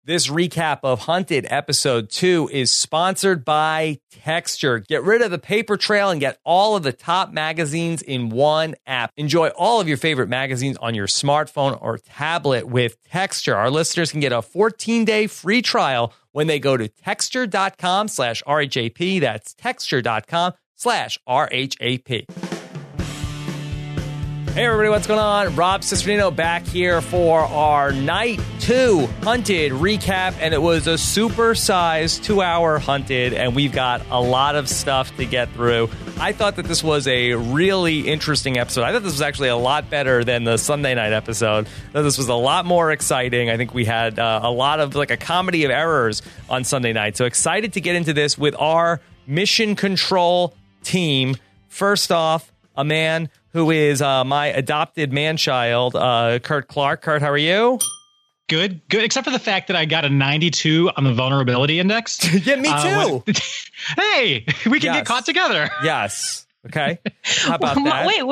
This recap of Hunted Episode 2 is sponsored by Texture. Get rid of the paper trail and get all of the top magazines in one app. Enjoy all of your favorite magazines on your smartphone or tablet with Texture. Our listeners can get a 14-day free trial when they go to texture.com/RHAP. That's texture.com/RHAP. Hey everybody, what's going on? Rob Cesternino back here for our Night 2 Hunted recap, and it was a super-sized 2-hour Hunted, and we've got a lot of stuff to get through. I thought that this was a really interesting episode. I thought this was actually a lot better than the Sunday night episode. I thought this was a lot more exciting. I think we had a lot of like a comedy of errors on Sunday night. So excited to get into this with our Mission Control team. First off, a man who is my adopted man-child, Kurt Clark. Kurt, how are you? Good, except for the fact that I got a 92 on the vulnerability index. Yeah, me too. Hey, we can get caught together. Yes. Okay. How about that? Wait.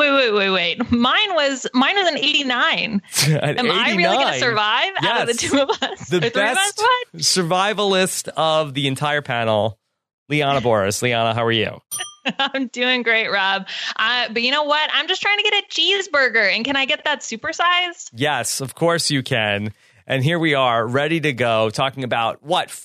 Mine was an 89. Am I really going to survive out of the two of us? The best survivalist of the entire panel, Liana Boris. Liana, how are you? I'm doing great, Rob. But you know what? I'm just trying to get a cheeseburger. And can I get that supersized? Yes, of course you can. And here we are, ready to go, talking about,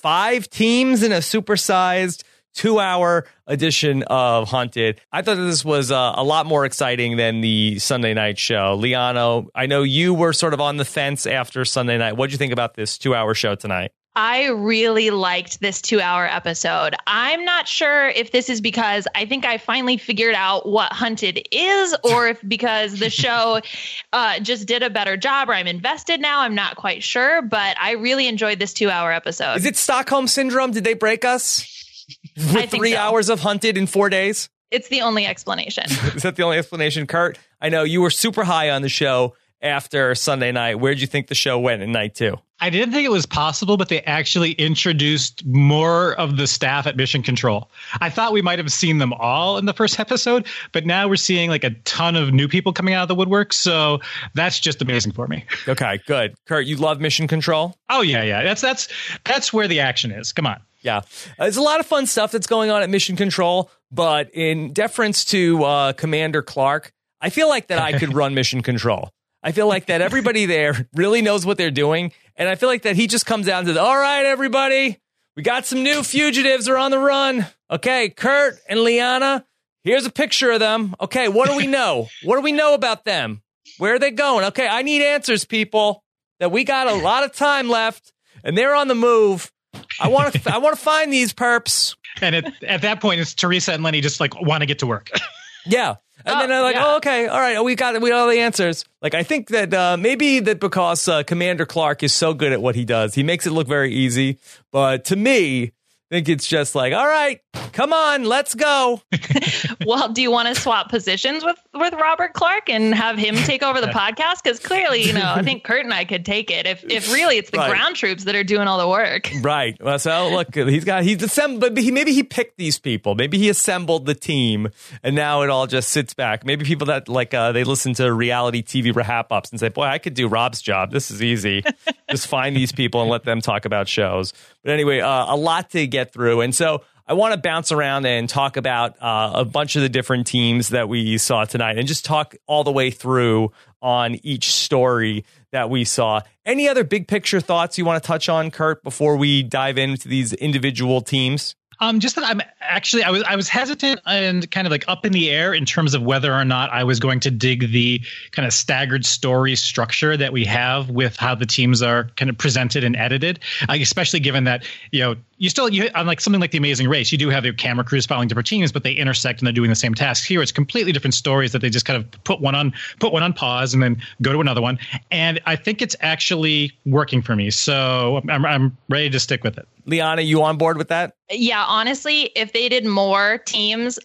5 teams in a supersized 2-hour edition of Hunted. I thought that this was a lot more exciting than the Sunday night show. Liana, I know you were sort of on the fence after Sunday night. What did you think about this 2-hour show tonight? I really liked this 2-hour episode. I'm not sure if this is because I think I finally figured out what Hunted is, or if because the show just did a better job, or I'm invested now. I'm not quite sure, but I really enjoyed this 2-hour episode. Is it Stockholm Syndrome? Did they break us? With 3 hours of Hunted in 4 days? It's the only explanation. Is that the only explanation? Kurt, I know you were super high on the show after Sunday night. Where'd you think the show went in night 2? I didn't think it was possible, but they actually introduced more of the staff at Mission Control. I thought we might have seen them all in the first episode, but now we're seeing like a ton of new people coming out of the woodwork. So that's just amazing for me. Okay, good. Kurt, you love Mission Control? Oh, yeah. That's where the action is. Come on. Yeah, there's a lot of fun stuff that's going on at Mission Control, but in deference to Commander Clark, I feel like that I could run Mission Control. I feel like that everybody there really knows what they're doing, and I feel like that he just comes down to all right, everybody, we got some new fugitives are on the run. Okay, Kurt and Liana, here's a picture of them. Okay, what do we know? What do we know about them? Where are they going? Okay, I need answers, people, that we got a lot of time left, and they're on the move. I want to find these perps. And at that point, it's Teresa and Lenny just like want to get to work. Yeah. And then they're like, oh, okay, all right, we got all the answers. Like, I think that maybe that because Commander Clark is so good at what he does, he makes it look very easy. But to me, I think it's just like, all right, come on, let's go. Well, do you want to swap positions with Robert Clark and have him take over the podcast? Because clearly, I think Kurt and I could take it if really it's the ground troops that are doing all the work. Right. Well, so look, he's assembled, but maybe he picked these people. Maybe he assembled the team, and now it all just sits back. Maybe people that they listen to reality TV wrap ups and say, boy, I could do Rob's job. This is easy. Just find these people and let them talk about shows. But anyway, a lot to get through. And so I want to bounce around and talk about a bunch of the different teams that we saw tonight and just talk all the way through on each story that we saw. Any other big picture thoughts you want to touch on, Kurt, before we dive into these individual teams? Just that I was hesitant and kind of like up in the air in terms of whether or not I was going to dig the kind of staggered story structure that we have with how the teams are kind of presented and edited, especially given that, you unlike something like The Amazing Race, you do have your camera crews following different teams, but they intersect and they're doing the same tasks. Here, it's completely different stories that they just kind of put one on pause and then go to another one. And I think it's actually working for me. So I'm ready to stick with it. Liana, you on board with that? Yeah, honestly, if they created more teams,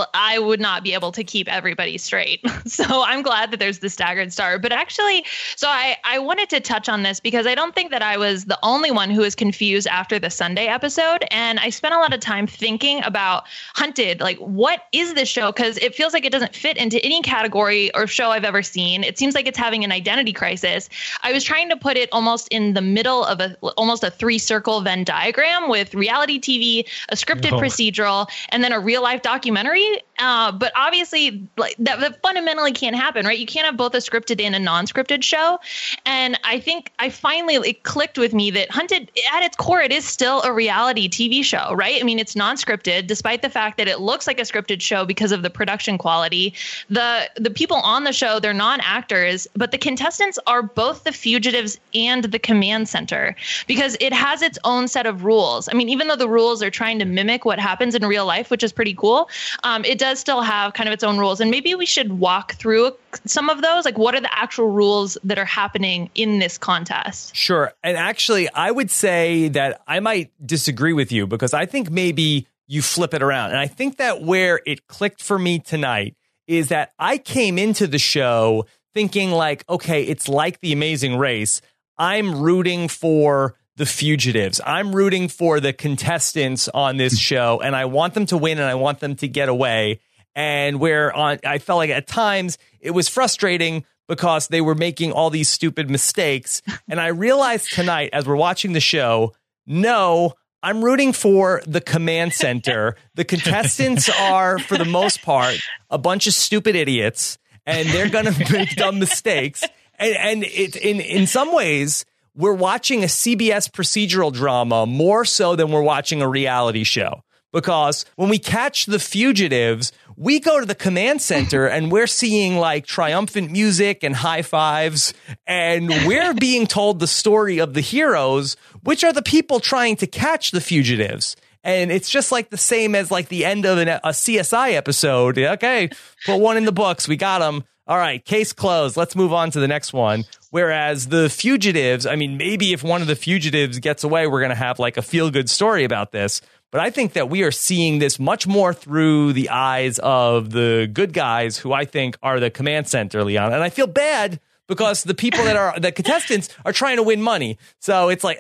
I would not be able to keep everybody straight. So I'm glad that there's the staggered start. But actually, so I wanted to touch on this because I don't think that I was the only one who was confused after the Sunday episode. And I spent a lot of time thinking about Hunted. Like, what is this show? Because it feels like it doesn't fit into any category or show I've ever seen. It seems like it's having an identity crisis. I was trying to put it almost in the middle of almost a 3-circle Venn diagram with reality TV, a scripted procedural, and then a real life documentary. But obviously, like that fundamentally can't happen, right? You can't have both a scripted and a non-scripted show. And I think it clicked with me that Hunted, at its core, it is still a reality TV show, right? I mean, it's non-scripted, despite the fact that it looks like a scripted show because of the production quality. The people on the show, they're non-actors, but the contestants are both the fugitives and the command center because it has its own set of rules. I mean, even though the rules are trying to mimic what happens in real life, which is pretty cool, it does still have kind of its own rules. And maybe we should walk through some of those. Like, what are the actual rules that are happening in this contest? Sure. And actually, I would say that I might disagree with you because I think maybe you flip it around. And I think that where it clicked for me tonight is that I came into the show thinking like, okay, it's like The Amazing Race. I'm rooting for the fugitives. I'm rooting for the contestants on this show, and I want them to win and I want them to get away. And I felt like at times it was frustrating because they were making all these stupid mistakes. And I realized tonight as we're watching the show, no, I'm rooting for the command center. The contestants are, for the most part, a bunch of stupid idiots, and they're going to make dumb mistakes. And it, in some ways, we're watching a CBS procedural drama more so than we're watching a reality show. Because when we catch the fugitives, we go to the command center and we're seeing like triumphant music and high fives. And we're being told the story of the heroes, which are the people trying to catch the fugitives. And it's just like the same as like the end of a CSI episode. Okay, put one in the books. We got them. All right, case closed. Let's move on to the next one. Whereas the fugitives, I mean, maybe if one of the fugitives gets away, we're going to have like a feel-good story about this. But I think that we are seeing this much more through the eyes of the good guys who I think are the command center, Leon. And I feel bad because the people that are the contestants are trying to win money. So it's like,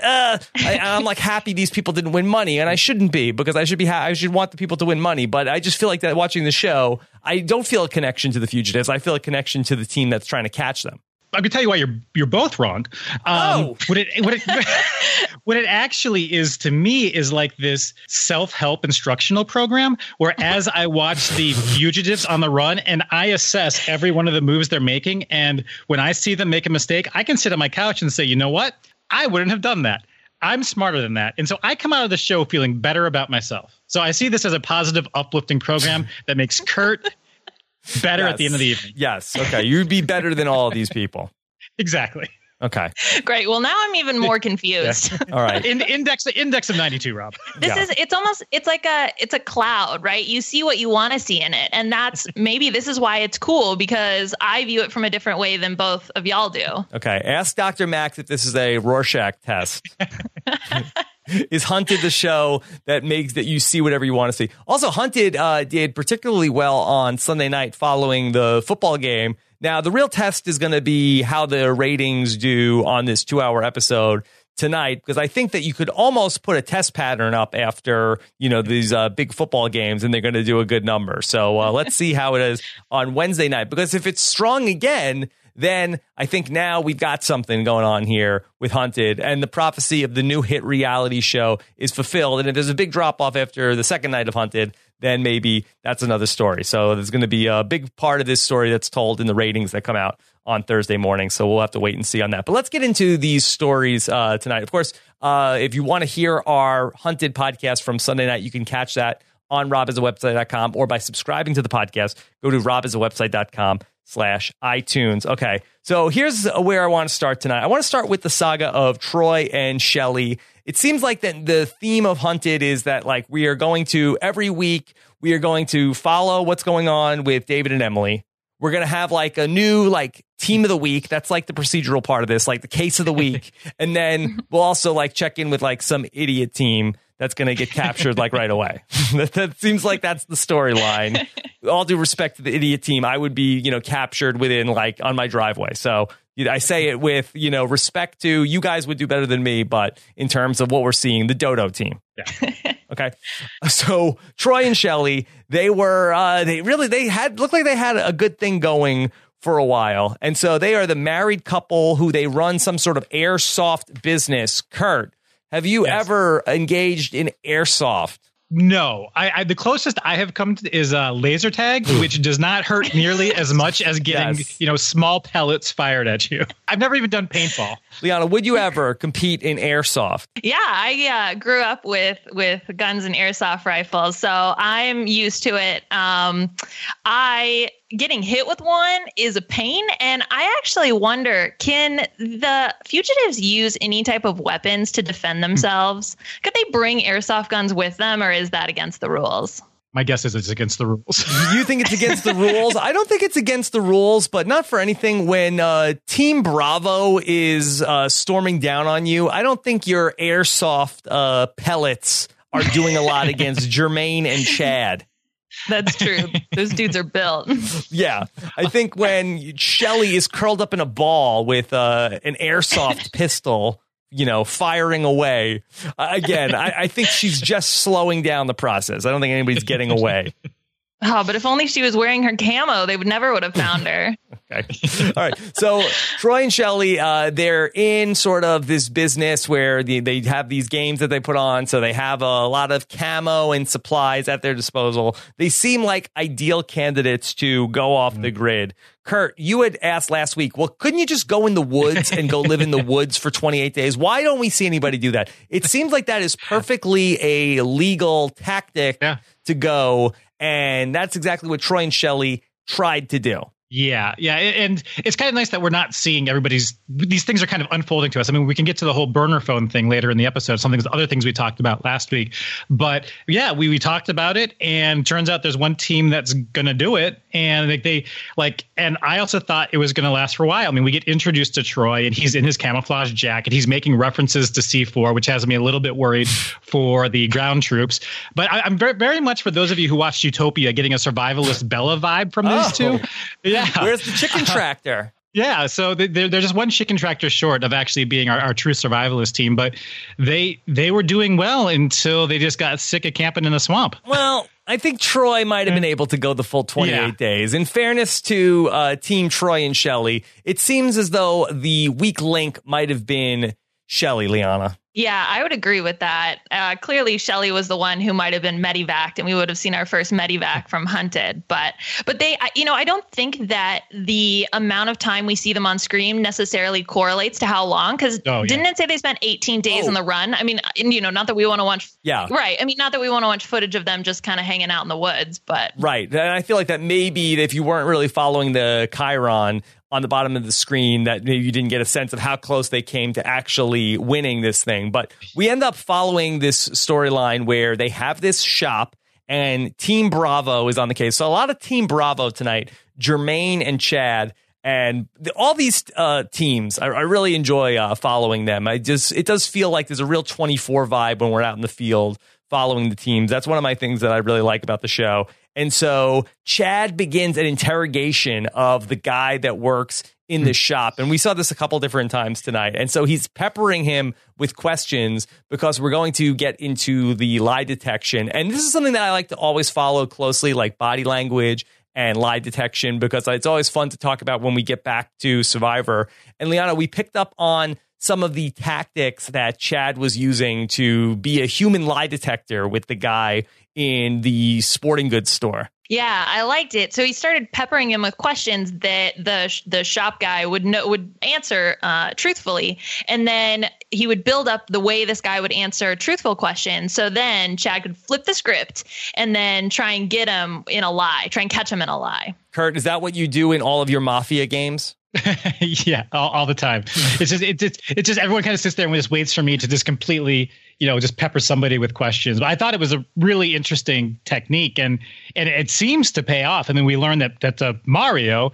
I'm like happy these people didn't win money, and I shouldn't be because I should want the people to win money. But I just feel like that watching the show, I don't feel a connection to the fugitives. I feel a connection to the team that's trying to catch them. I can tell you why you're both wrong. What it actually is to me is like this self-help instructional program where as I watch the fugitives on the run and I assess every one of the moves they're making, and when I see them make a mistake, I can sit on my couch and say, you know what? I wouldn't have done that. I'm smarter than that. And so I come out of the show feeling better about myself. So I see this as a positive, uplifting program that makes Kurt better at the end of the evening. Yes. Okay. You'd be better than all of these people. Exactly. Okay. Great. Well, now I'm even more confused. Yeah. All right. Index of 92, Rob. It's a cloud, right? You see what you want to see in it. And maybe this is why it's cool, because I view it from a different way than both of y'all do. Okay. Ask Dr. Max if this is a Rorschach test. Is Hunted the show that makes that you see whatever you want to see? Also, Hunted did particularly well on Sunday night following the football game. Now, the real test is going to be how the ratings do on this 2-hour episode tonight, because I think that you could almost put a test pattern up after, these big football games, and they're going to do a good number. So let's see how it is on Wednesday night, because if it's strong again, then I think now we've got something going on here with Hunted, and the prophecy of the new hit reality show is fulfilled. And if there's a big drop off after the second night of Hunted, then maybe that's another story. So there's going to be a big part of this story that's told in the ratings that come out on Thursday morning. So we'll have to wait and see on that. But let's get into these stories tonight. Of course, if you want to hear our Hunted podcast from Sunday night, you can catch that on robisawebsite.com or by subscribing to the podcast. Go to robisawebsite.com/iTunes. Okay, so here's where I want to start tonight. I want to start with the saga of Troy and Shelley. It seems like that the theme of Hunted is that like we are going to every week we are going to follow what's going on with David and Emily. We're going to have like a new like team of the week. That's like the procedural part of this, like the case of the week. And then we'll also like check in with like some idiot team that's going to get captured like right away. That seems like that's the storyline. All due respect to the idiot team, I would be, captured within like on my driveway. So I say it with, respect to you guys would do better than me, but in terms of what we're seeing, the Dodo team. Yeah. Okay. So Troy and Shelly, looked like they had a good thing going for a while. And so they are the married couple who they run some sort of airsoft business. Kurt, have you ever engaged in airsoft? No, I the closest I have come to is laser tag, which does not hurt nearly as much as getting small pellets fired at you. I've never even done paintball. Liana, would you ever compete in airsoft? Yeah, I grew up with guns and airsoft rifles, so I'm used to it. Getting hit with one is a pain, and I actually wonder, can the fugitives use any type of weapons to defend themselves? Could they bring airsoft guns with them, or is that against the rules? My guess is it's against the rules. You think it's against the rules? I don't think it's against the rules, but not for anything. When Team Bravo is storming down on you, I don't think your airsoft pellets are doing a lot against Jermaine and Chad. That's true. Those dudes are built. Yeah. I think when Shelly is curled up in a ball with an airsoft pistol, firing away, again, I think she's just slowing down the process. I don't think anybody's getting away. Oh, but if only she was wearing her camo, they would have found her. Okay. All right. So Troy and Shelly, they're in sort of this business where they have these games that they put on. So they have a lot of camo and supplies at their disposal. They seem like ideal candidates to go off the grid. Kurt, you had asked last week, well, couldn't you just go in the woods and go live in the woods for 28 days? Why don't we see anybody do that? It seems like that is perfectly a legal tactic to go. And that's exactly what Troy and Shelly tried to do. Yeah. And it's kind of nice that we're not seeing these things are kind of unfolding to us. I mean, we can get to the whole burner phone thing later in the episode, other things we talked about last week. But yeah, we talked about it, and turns out there's one team that's going to do it. And and I also thought it was going to last for a while. I mean, we get introduced to Troy, and he's in his camouflage jacket. He's making references to C4, which has me a little bit worried for the ground troops. But I'm very, very much, for those of you who watched Utopia, getting a survivalist Bella vibe from these two. Yeah. Where's the chicken tractor? Yeah, so they're just one chicken tractor short of actually being our true survivalist team. But they were doing well until they just got sick of camping in the swamp. Well, I think Troy might have been able to go the full 28 days. In fairness to Team Troy and Shelly, it seems as though the weak link might have been Shelly, Liana. Yeah, I would agree with that. Clearly, Shelly was the one who might have been medevaced, and we would have seen our first medevac from Hunted. But they, I don't think that the amount of time we see them on screen necessarily correlates to how long. Because didn't it say they spent 18 days on the run? I mean, not that we want to watch. Yeah. Right. I mean, not that we want to watch footage of them just kind of hanging out in the woods, but. Right. And I feel like that maybe if you weren't really following the Chiron on the bottom of the screen, that maybe you didn't get a sense of how close they came to actually winning this thing. But we end up following this storyline where they have this shop and Team Bravo is on the case. So a lot of Team Bravo tonight, Jermaine and Chad, and all these teams, I really enjoy following them. It does feel like there's a real 24 vibe when we're out in the field following the teams. That's one of my things that I really like about the show. And so Chad begins an interrogation of the guy that works in the shop. And we saw this a couple different times tonight. And so he's peppering him with questions because we're going to get into the lie detection. And this is something that I like to always follow closely, like body language and lie detection, because it's always fun to talk about when we get back to Survivor. And Liana, we picked up on some of the tactics that Chad was using to be a human lie detector with the guy in the sporting goods store. Yeah, I liked it. So he started peppering him with questions that the shop guy would answer truthfully, and then he would build up the way this guy would answer truthful questions. So then Chad could flip the script and then try and get him in a lie, try and catch him in a lie. Kurt, is that what you do in all of your Mafia games? Yeah, all the time. It's just everyone kind of sits there and just waits for me to just completely, just pepper somebody with questions. But I thought it was a really interesting technique, and it seems to pay off. I mean, we learned that Mario,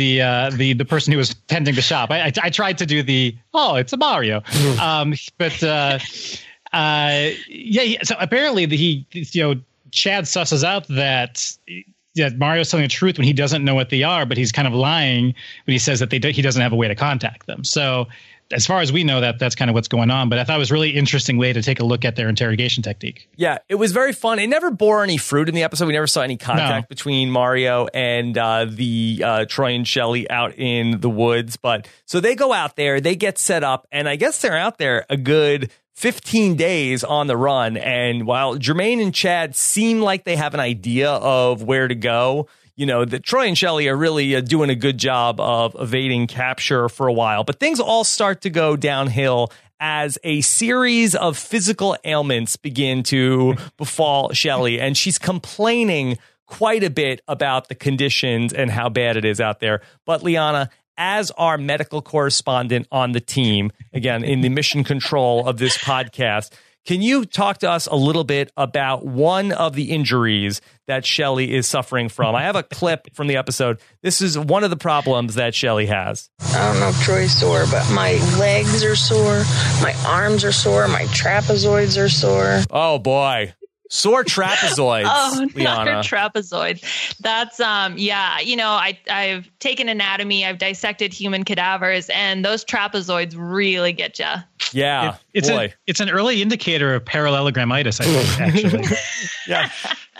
the person who was tending the shop, I tried to do it's a Mario, but. So apparently Chad susses out that Mario's telling the truth when he doesn't know what they are, but he's kind of lying when he says that he doesn't have a way to contact them. So as far as we know, that's kind of what's going on. But I thought it was a really interesting way to take a look at their interrogation technique. Yeah, it was very fun. It never bore any fruit in the episode. We never saw any contact between Mario and the Troy and Shelley out in the woods. But so they go out there, they get set up, and I guess they're out there a good 15 days on the run. And while Jermaine and Chad seem like they have an idea of where to go, that Troy and Shelley are really doing a good job of evading capture for a while. But things all start to go downhill as a series of physical ailments begin to befall Shelley. And she's complaining quite a bit about the conditions and how bad it is out there. But Liana, as our medical correspondent on the team, again, in the mission control of this podcast, can you talk to us a little bit about one of the injuries that Shelley is suffering from? I have a clip from the episode. This is one of the problems that Shelley has. I don't know if Troy's sore, but my legs are sore, my arms are sore, my trapezoids are sore. Oh, boy. Sore trapezoids. Oh, Liana. not trapezoid. That's I've taken anatomy, I've dissected human cadavers, and those trapezoids really get you. Yeah, it's an early indicator of parallelogramitis, I think, actually. Yeah.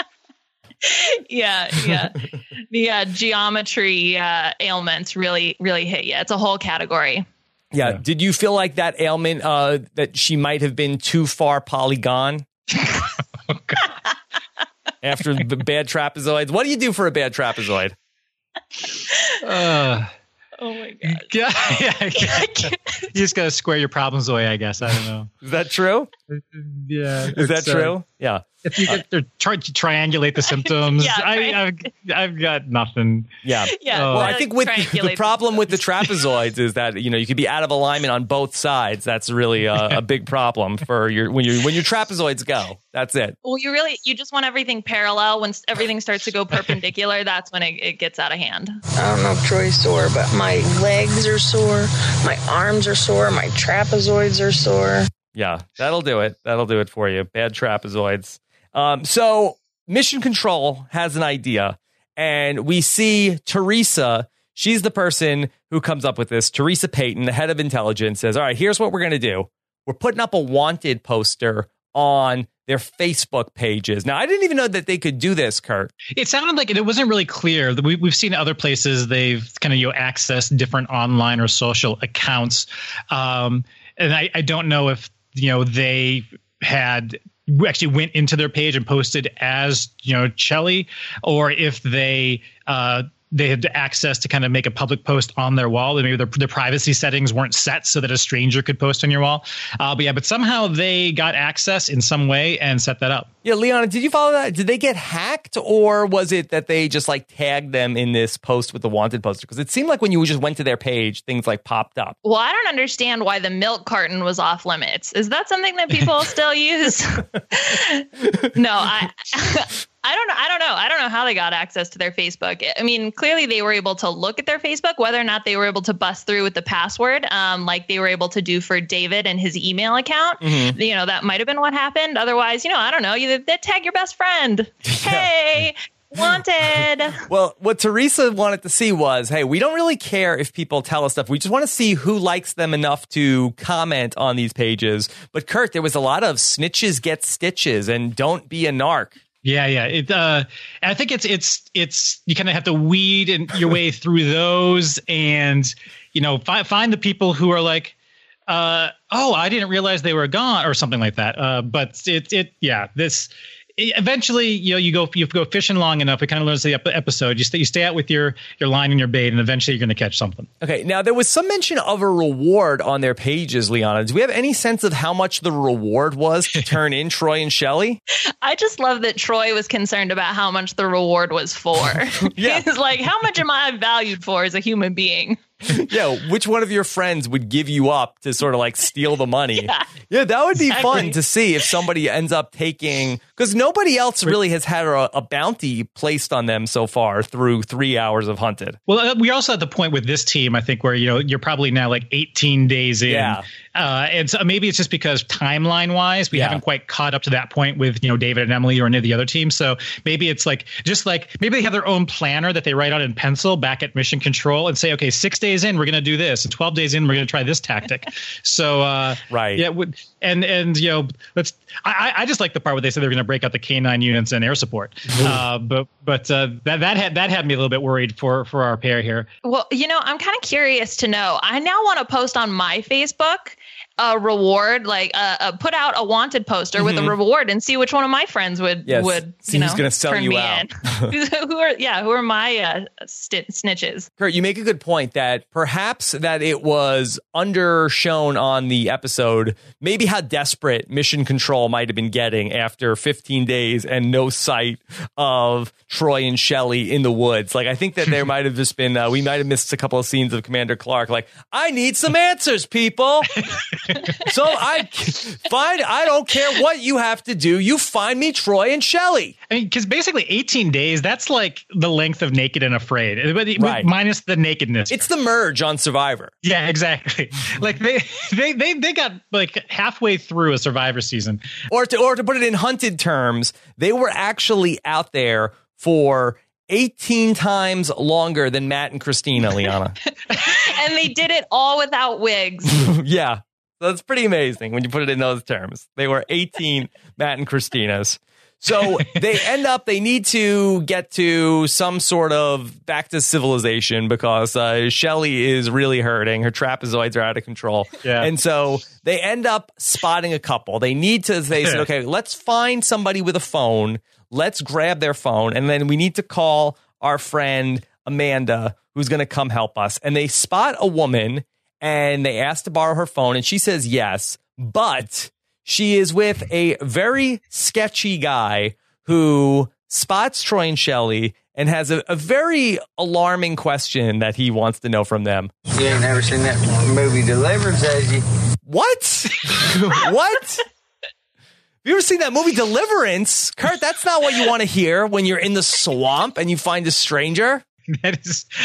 Yeah. The geometry ailments really hit you. It's a whole category. Yeah. Did you feel like that ailment that she might have been too far polygon? Oh, God. After the bad trapezoids? What do you do for a bad trapezoid? Oh my God. Yeah. You just got to square your problems away, I guess. I don't know. Is that true? Yeah. Is that true? Yeah. If you get to triangulate the symptoms, Yeah, I've got nothing. Yeah. Yeah. Well, I think with the problem with the trapezoids is that you could be out of alignment on both sides. That's really a big problem for when your trapezoids go. That's it. Well, you just want everything parallel. When everything starts to go perpendicular, that's when it gets out of hand. I don't know if Troy's sore, but my legs are sore, my arms are sore, my trapezoids are sore. Yeah, that'll do it. That'll do it for you. Bad trapezoids. So Mission Control has an idea, and we see Teresa. She's the person who comes up with this. Teresa Payton, the head of intelligence, says, all right, here's what we're going to do. We're putting up a wanted poster on their Facebook pages. Now, I didn't even know that they could do this, Kurt. It sounded like it wasn't really clear. We've seen other places they've kind of accessed different online or social accounts. And I don't know if they had actually went into their page and posted as Shelley, or if they had access to kind of make a public post on their wall, and maybe their privacy settings weren't set so that a stranger could post on your wall. But somehow they got access in some way and set that up. Yeah, Liana, did you follow that? Did they get hacked, or was it that they just tagged them in this post with the wanted poster? Because it seemed like when you just went to their page, things popped up. Well, I don't understand why the milk carton was off limits. Is that something that people still use? No, I don't know. I don't know how they got access to their Facebook. I mean, clearly they were able to look at their Facebook, whether or not they were able to bust through with the password, like they were able to do for David and his email account. Mm-hmm. That might have been what happened. Otherwise, I don't know. They tag your best friend. Hey, wanted. Well, what Teresa wanted to see was, hey, we don't really care if people tell us stuff. We just want to see who likes them enough to comment on these pages. But Kurt, there was a lot of snitches get stitches and don't be a narc. Yeah. I think it's you kind of have to weed your way through those, and find the people who are like, oh, I didn't realize they were gone, or something like that. But eventually, you go fishing long enough. It kind of learns the episode. You stay out with your line and your bait, and eventually you're going to catch something. Okay. Now, there was some mention of a reward on their pages, Liana. Do we have any sense of how much the reward was to turn in Troy and Shelley? I just love that Troy was concerned about how much the reward was for. Yeah. He's like, how much am I valued for as a human being? Yeah, which one of your friends would give you up to sort of steal the money? Yeah, that would be fun to see if somebody ends up taking, because nobody else really has had a bounty placed on them so far through 3 hours of Hunted. Well, we're also at the point with this team, I think, where you're probably now 18 days in. Yeah. And so maybe it's just because timeline wise, we haven't quite caught up to that point with, David and Emily or any of the other teams. So maybe it's maybe they have their own planner that they write out in pencil back at Mission Control and say, okay, 6 days in, we're going to do this. And 12 days in, we're going to try this tactic. So, right. Yeah. I just like the part where they said they're going to break out the K9 units and air support. But that had me a little bit worried for our pair here. Well, I'm kind of curious to know. I now want to post on my Facebook a reward, put out a wanted poster with a reward and see which one of my friends would see who's going to sell you out. who are my snitches. Kurt, you make a good point that perhaps that it was undershown on the episode, maybe how desperate Mission Control might have been getting after 15 days and no sight of Troy and Shelley in the woods. I think that there might have just been, we might have missed a couple of scenes of Commander Clark. I need some answers, people. So I don't care what you have to do. You find me Troy and Shelley. I mean, because basically 18 days, that's like the length of Naked and Afraid, right, minus the nakedness. It's the merge on Survivor. Yeah, exactly. They got halfway through a Survivor season. Or to put it in Hunted terms, they were actually out there for 18 times longer than Matt and Christina, Liana. And they did it all without wigs. Yeah. That's pretty amazing when you put it in those terms. They were 18 Matt and Christinas. So they need to get to some sort of back to civilization because Shelley is really hurting. Her trapezoids are out of control. Yeah. And so they end up spotting a couple. They said, okay, let's find somebody with a phone. Let's grab their phone. And then we need to call our friend Amanda, who's going to come help us. And they spot a woman and they ask to borrow her phone. And she says yes, but she is with a very sketchy guy who spots Troy and Shelley and has a very alarming question that he wants to know from them. You ain't never seen that movie Deliverance, has you? What? What? Have you ever seen that movie Deliverance? Kurt, that's not what you want to hear when you're in the swamp and you find a stranger. That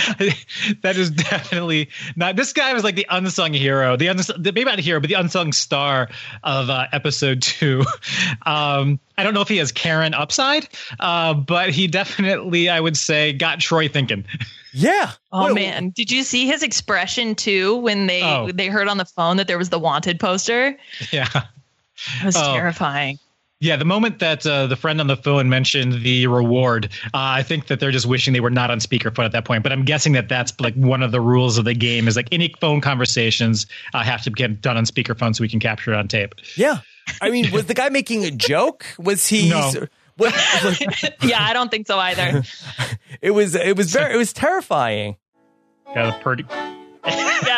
is definitely not. This guy was like the unsung hero, maybe not a hero, but the unsung star of episode 2. I don't know if he has Karen upside, but he definitely, I would say, got Troy thinking. Yeah. Oh, man. Did you see his expression, too, when they heard on the phone that there was the wanted poster? Yeah. It was terrifying. Yeah, the moment that the friend on the phone mentioned the reward, I think that they're just wishing they were not on speakerphone at that point. But I'm guessing that that's one of the rules of the game is any phone conversations have to get done on speakerphone so we can capture it on tape. Yeah. I mean, was the guy making a joke? Was he? No. Yeah, I don't think so either. It was terrifying. Yeah, pretty. Yeah.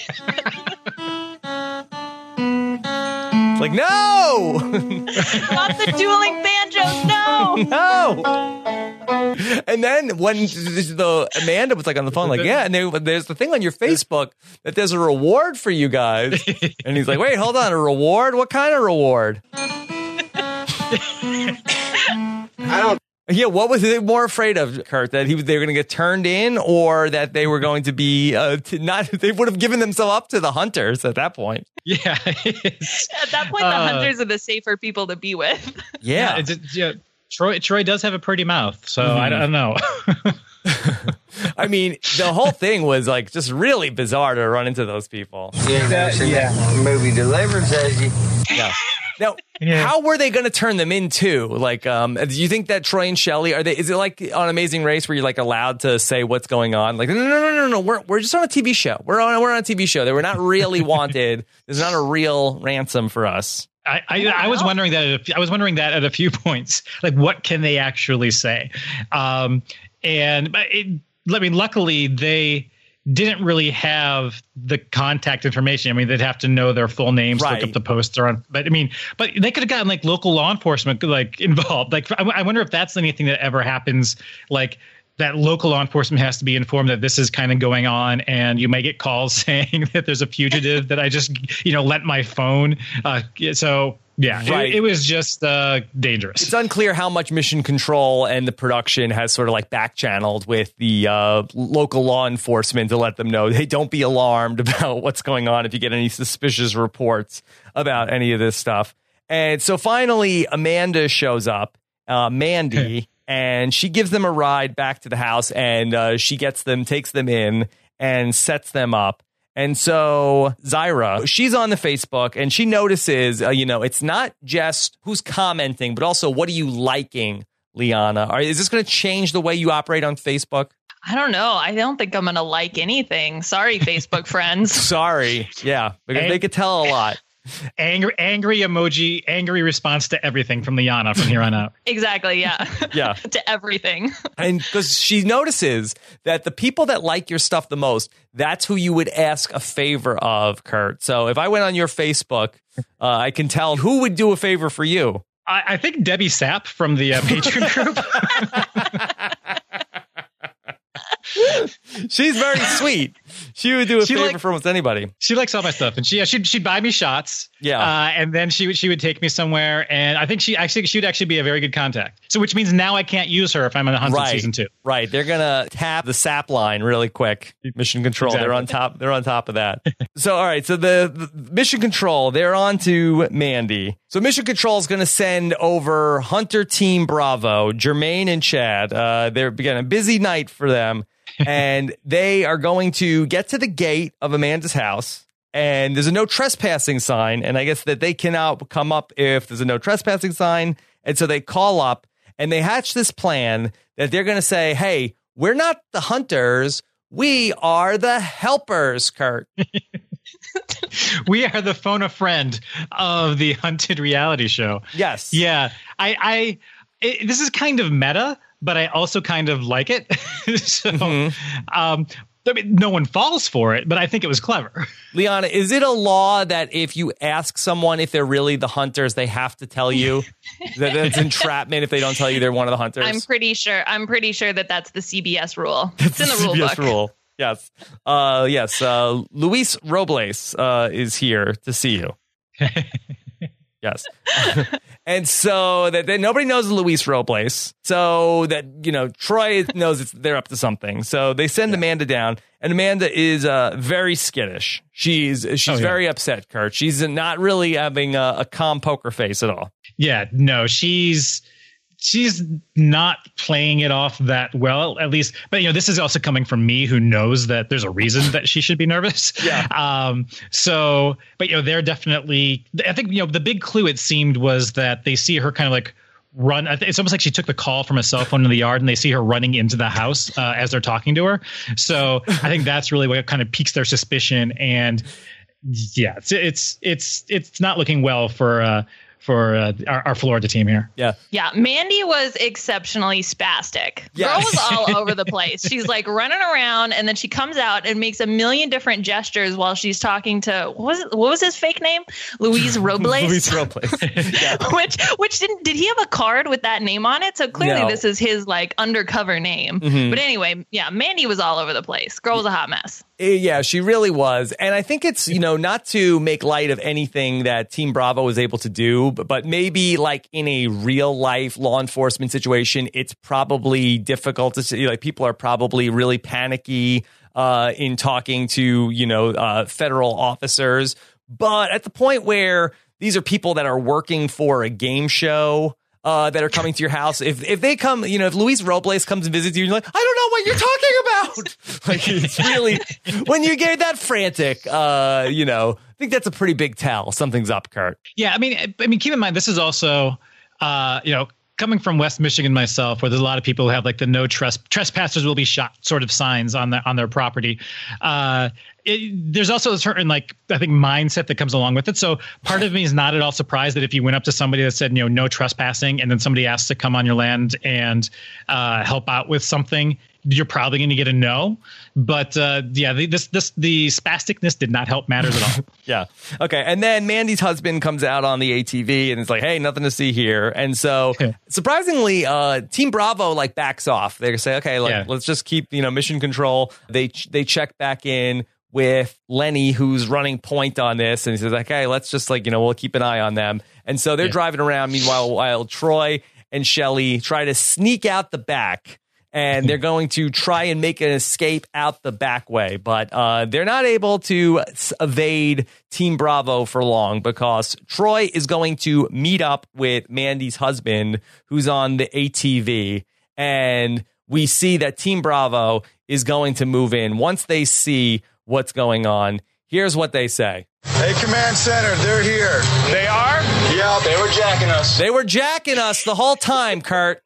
No! Not the dueling banjos, no! No! And then when the Amanda was on the phone, and there's the thing on your Facebook that there's a reward for you guys. And he's like, wait, hold on, a reward? What kind of reward? Yeah, what was they more afraid of, Kurt? That they were going to get turned in, or that they were going to be they would have given themselves up to the hunters at that point. Yeah. At that point, the hunters are the safer people to be with. Yeah. Troy does have a pretty mouth, so I don't know. I mean, the whole thing was just really bizarre to run into those people. Yeah, that movie Deliverance, has you? Yeah. Now, how were they going to turn them into? Do you think that Troy and Shelley is it like on Amazing Race where you're allowed to say what's going on? No. We're just on a TV show. We're on a TV show. They were not really wanted. There's not a real ransom for us. I was wondering that at a few points. What can they actually say? Luckily they didn't really have the contact information. I mean, they'd have to know their full names, right, look up the poster on. But they could have gotten local law enforcement involved. I wonder if that's anything that ever happens. That local law enforcement has to be informed that this is kind of going on, and you may get calls saying that there's a fugitive that I just lent my phone. So Yeah, Right. it was just dangerous. It's unclear how much Mission Control and the production has sort of like back channeled with the local law enforcement to let them know, hey, don't be alarmed about what's going on if you get any suspicious reports about any of this stuff. And so finally, Amanda shows up, Mandy, and she gives them a ride back to the house, and she takes them in and sets them up. And so Zyra, she's on the Facebook and she notices, it's not just who's commenting, but also what are you liking, Liana? Is this going to change the way you operate on Facebook? I don't know. I don't think I'm going to like anything. Sorry, Facebook friends. Sorry. Yeah, because they could tell a lot. Angry emoji, angry response to everything from Liana from here on out. Exactly. Yeah. Yeah. To everything. And because she notices that the people that like your stuff the most, that's who you would ask a favor of, Kurt. So if I went on your Facebook, I can tell who would do a favor for you. I think Debbie Sapp from the Patreon group. She's very sweet. She would do a favor for almost anybody. She likes all my stuff, and she'd buy me shots. Yeah, and then she would take me somewhere, and I think she would actually be a very good contact. So which means now I can't use her if I'm in Hunted season 2. Right, they're gonna tap the SAP line really quick. Mission Control, exactly. They're on top of that. So all right, so the Mission Control, they're on to Mandy. So Mission Control is going to send over Hunter Team Bravo, Jermaine and Chad. They're beginning a busy night for them. And they are going to get to the gate of Amanda's house, and there's a no trespassing sign. And I guess that they cannot come up if there's a no trespassing sign. And so they call up and they hatch this plan that they're going to say, hey, we're not the hunters. We are the helpers, Kurt. We are the phone a friend of the Hunted reality show. Yes. Yeah. This is kind of meta, but I also kind of like it. So, I mean, no one falls for it, but I think it was clever. Liana, is it a law that if you ask someone if they're really the hunters, they have to tell you that it's entrapment if they don't tell you they're one of the hunters? I'm pretty sure that that's the CBS rule. It's in the rule CBS book. Rule. Yes. Yes. Luis Robles is here to see you. Yes. And so that nobody knows Luis Robles. So that, Troy knows they're up to something. So they send Amanda down, and Amanda is very skittish. She's very upset, Kurt. She's not really having a calm poker face at all. Yeah, no, she's not playing it off that well, at least. But, this is also coming from me, who knows that there's a reason that she should be nervous. Yeah. But, they're definitely, I think, the big clue, it seemed, was that they see her kind of like run. It's almost like she took the call from a cell phone in the yard, and they see her running into the house as they're talking to her. So I think that's really what kind of piques their suspicion. And yeah, it's not looking well for our Florida team here. Yeah. Yeah. Mandy was exceptionally spastic. Yeah. Girl was all over the place. She's like running around, and then she comes out and makes a million different gestures while she's talking to, what was his fake name? Luis Robles. Luis Robles. Yeah. Which did he have a card with that name on it? So clearly this is his like undercover name. Mm-hmm. But anyway, yeah, Mandy was all over the place. Girl was a hot mess. Yeah, she really was. And I think it's, not to make light of anything that Team Bravo was able to do, but maybe like in a real life law enforcement situation, it's probably difficult to see. Like, people are probably really panicky in talking to, federal officers. But at the point where these are people that are working for a game show, that are coming to your house. If they come, if Luis Robles comes and visits you, and you're like, I don't know what you're talking about. Like, it's really, when you get that frantic, I think that's a pretty big tell. Something's up, Kurt. Yeah, I mean, keep in mind, this is also, coming from West Michigan myself, where there's a lot of people who have like the no trespassers will be shot sort of signs on their property. There's also a certain, like, I think, mindset that comes along with it. So part of me is not at all surprised that if you went up to somebody that said, no trespassing, and then somebody asked to come on your land and help out with something, you're probably going to get a no. But the spasticness did not help matters at all. Yeah. Okay. And then Mandy's husband comes out on the ATV and it's like, hey, nothing to see here. And so surprisingly, Team Bravo like backs off. They say, okay, let's just keep, Mission Control. They check back in with Lenny, who's running point on this, and he says, okay, let's just we'll keep an eye on them. And so they're driving around. Meanwhile, while Troy and Shelley try to sneak out the back, and they're going to try and make an escape out the back way. But they're not able to evade Team Bravo for long, because Troy is going to meet up with Mandy's husband, who's on the ATV. And we see that Team Bravo is going to move in once they see what's going on. Here's what they say. Hey, Command Center, they're here. They are? Yeah, they were jacking us. They were jacking us the whole time, Kurt.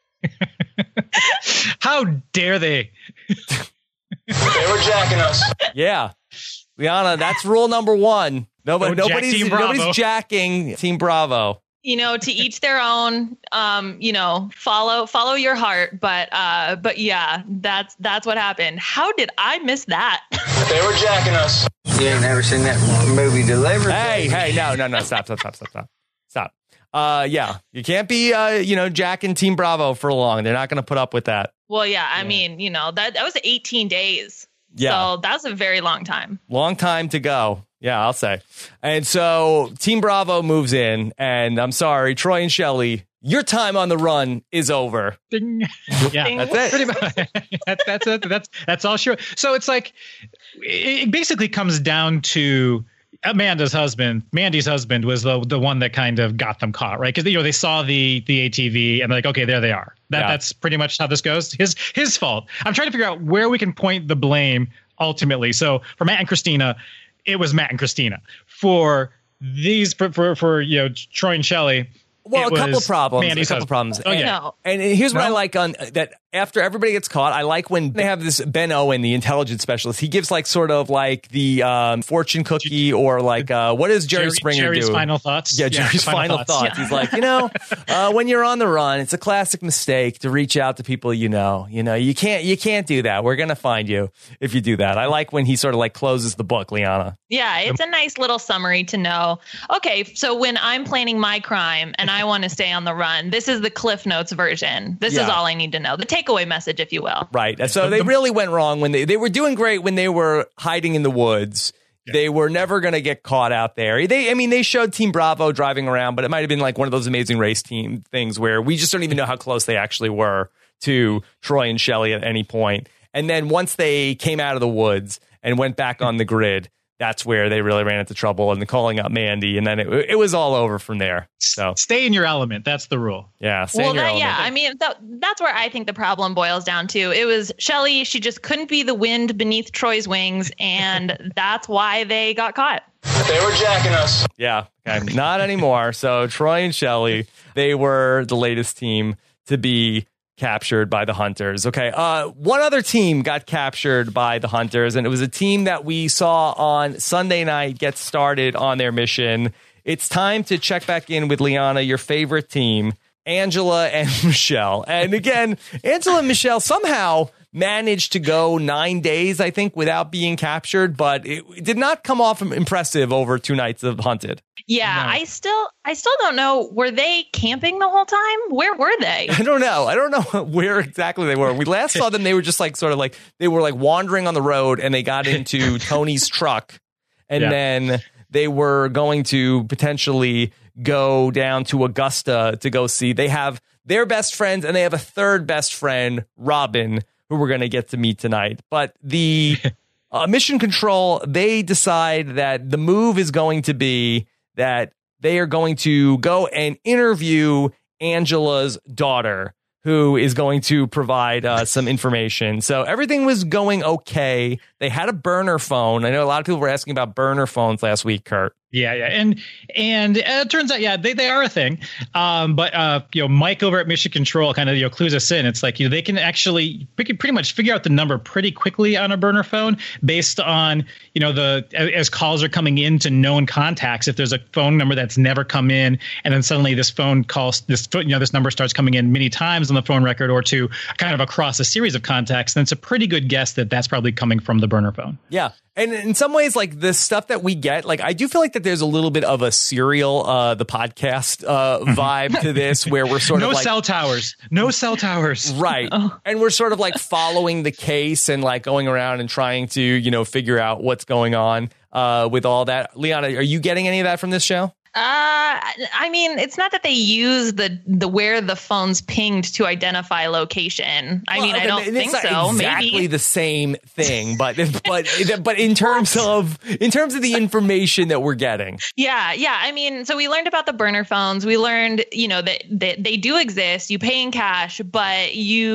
How dare they? They were jacking us. Yeah. Liana, that's rule number one. Nobody's jacking Team Bravo. To each their own. Follow your heart. But yeah, that's what happened. How did I miss that? They were jacking us. You ain't never seen that movie Delivered? Hey, no, stop. Yeah, you can't be, jacking Team Bravo for long. They're not going to put up with that. Well, yeah, I mean, that was 18 days. Yeah. So that's a very long time. Long time to go. Yeah, I'll say. And so Team Bravo moves in, and I'm sorry, Troy and Shelley, your time on the run is over. Ding. Yeah, Ding. that's it. Pretty much. That's all sure. So it's like, it basically comes down to Mandy's husband was the one that kind of got them caught, right? Because they saw the ATV and they're like, okay, there they are. That's pretty much how this goes. His fault. I'm trying to figure out where we can point the blame ultimately. So for Matt and Christina, it was Matt and Christina. For Troy and Shelley. Well, a couple of problems. Oh, yeah. No. And here's what I like on that. After everybody gets caught, I like when they have this Ben Owen, the intelligence specialist. He gives the fortune cookie, or what does Jerry Springer Jerry's do? Final thoughts. Yeah, Jerry's final thoughts. Yeah. He's like, when you're on the run, it's a classic mistake to reach out to people you know. You can't do that. We're gonna find you if you do that. I like when he sort of closes the book, Liana. Yeah, it's a nice little summary to know. Okay, so when I'm planning my crime and I want to stay on the run, this is the Cliff Notes version. This is all I need to know. The takeaway message, if you will. Right. So they really went wrong when they were doing great when they were hiding in the woods. Yeah. They were never going to get caught out there. They showed Team Bravo driving around, but it might have been like one of those Amazing Race team things where we just don't even know how close they actually were to Troy and Shelley at any point. And then once they came out of the woods and went back on the grid, that's where they really ran into trouble and calling out Mandy. And then it was all over from there. So stay in your element. That's the rule. Yeah. Stay in your element. Yeah. I mean, that's where I think the problem boils down to. It was Shelley. She just couldn't be the wind beneath Troy's wings. And that's why they got caught. They were jacking us. Yeah. Okay. Not anymore. So Troy and Shelley, they were the latest team to be captured by the Hunters. Okay. One other team got captured by the Hunters, and it was a team that we saw on Sunday night get started on their mission. It's time to check back in with Liana, your favorite team, Angela and Michelle. And again, Angela and Michelle somehow managed to go 9 days, I think, without being captured, but it did not come off impressive over 2 nights of Hunted. Yeah, no. I still don't know. Were they camping the whole time? Where were they? I don't know where exactly they were. We last saw them. They were just they were wandering on the road, and they got into Tony's truck, and then they were going to potentially go down to Augusta to go see. They have their best friends, and they have a third best friend, Robin, who we're going to get to meet tonight. But the Mission Control, they decide that the move is going to be that they are going to go and interview Angela's daughter, who is going to provide some information. So everything was going okay. They had a burner phone. I know a lot of people were asking about burner phones last week, Kurt. Yeah. And it turns out, they are a thing. But Mike over at Mission Control kind of clues us in. It's like they can actually pretty much figure out the number pretty quickly on a burner phone based on as calls are coming in to known contacts. If there's a phone number that's never come in, and then suddenly this phone calls this number starts coming in many times on the phone record or two, kind of across a series of contacts, then it's a pretty good guess that that's probably coming from the burner phone. Yeah. And in some ways, the stuff that we get, I do feel like that there's a little bit of a Serial, the podcast vibe to this, where we're sort of like cell towers, right? And we're sort of like following the case and like going around and trying to figure out what's going on with all that. Liana, are you getting any of that from this show? I mean, it's not that they use the where the phone's pinged to identify location. I don't think so. Exactly Maybe the same thing, but in terms of the information that we're getting. Yeah. I mean, so we learned about the burner phones. We learned, that they do exist. You pay in cash, but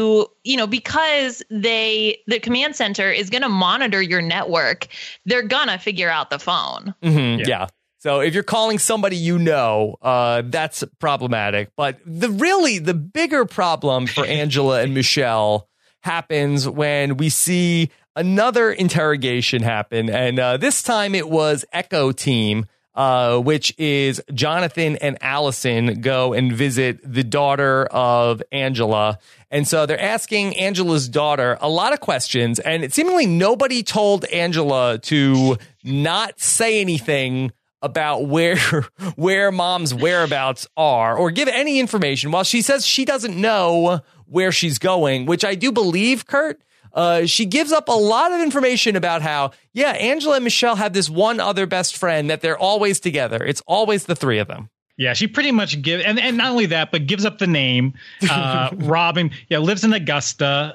because the command center is going to monitor your network, they're gonna figure out the phone. Mm-hmm, yeah. So if you're calling somebody that's problematic. But the bigger problem for Angela and Michelle happens when we see another interrogation happen. And this time it was Echo Team, which is Jonathan and Allison go and visit the daughter of Angela. And so they're asking Angela's daughter a lot of questions. And seemingly nobody told Angela to not say anything about where mom's whereabouts are or give any information. While she says she doesn't know where she's going, which I do believe, Kurt, she gives up a lot of information about how, Angela and Michelle have this one other best friend that they're always together. It's always the three of them. Yeah, she pretty much gives, and not only that, but gives up the name. Robin, lives in Augusta.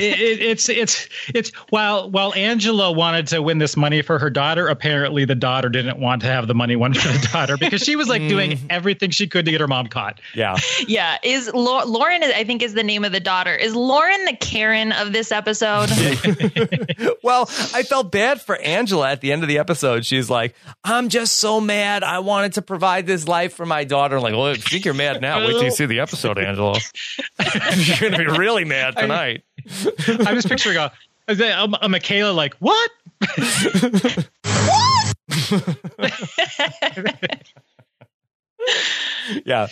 It's while Angela wanted to win this money for her daughter, apparently the daughter didn't want to have the money won for the daughter because she was like doing everything she could to get her mom caught. Yeah. Yeah. Is Lauren, I think, is the name of the daughter. Is Lauren the Karen of this episode? Well, I felt bad for Angela at the end of the episode. She's like, I'm just so mad. I wanted to provide this life for my daughter. I'm like, well, I think you're mad now. Wait till you see the episode, Angela. You're going to be really mad tonight. I'm just picturing a Michaela like, what? Yeah.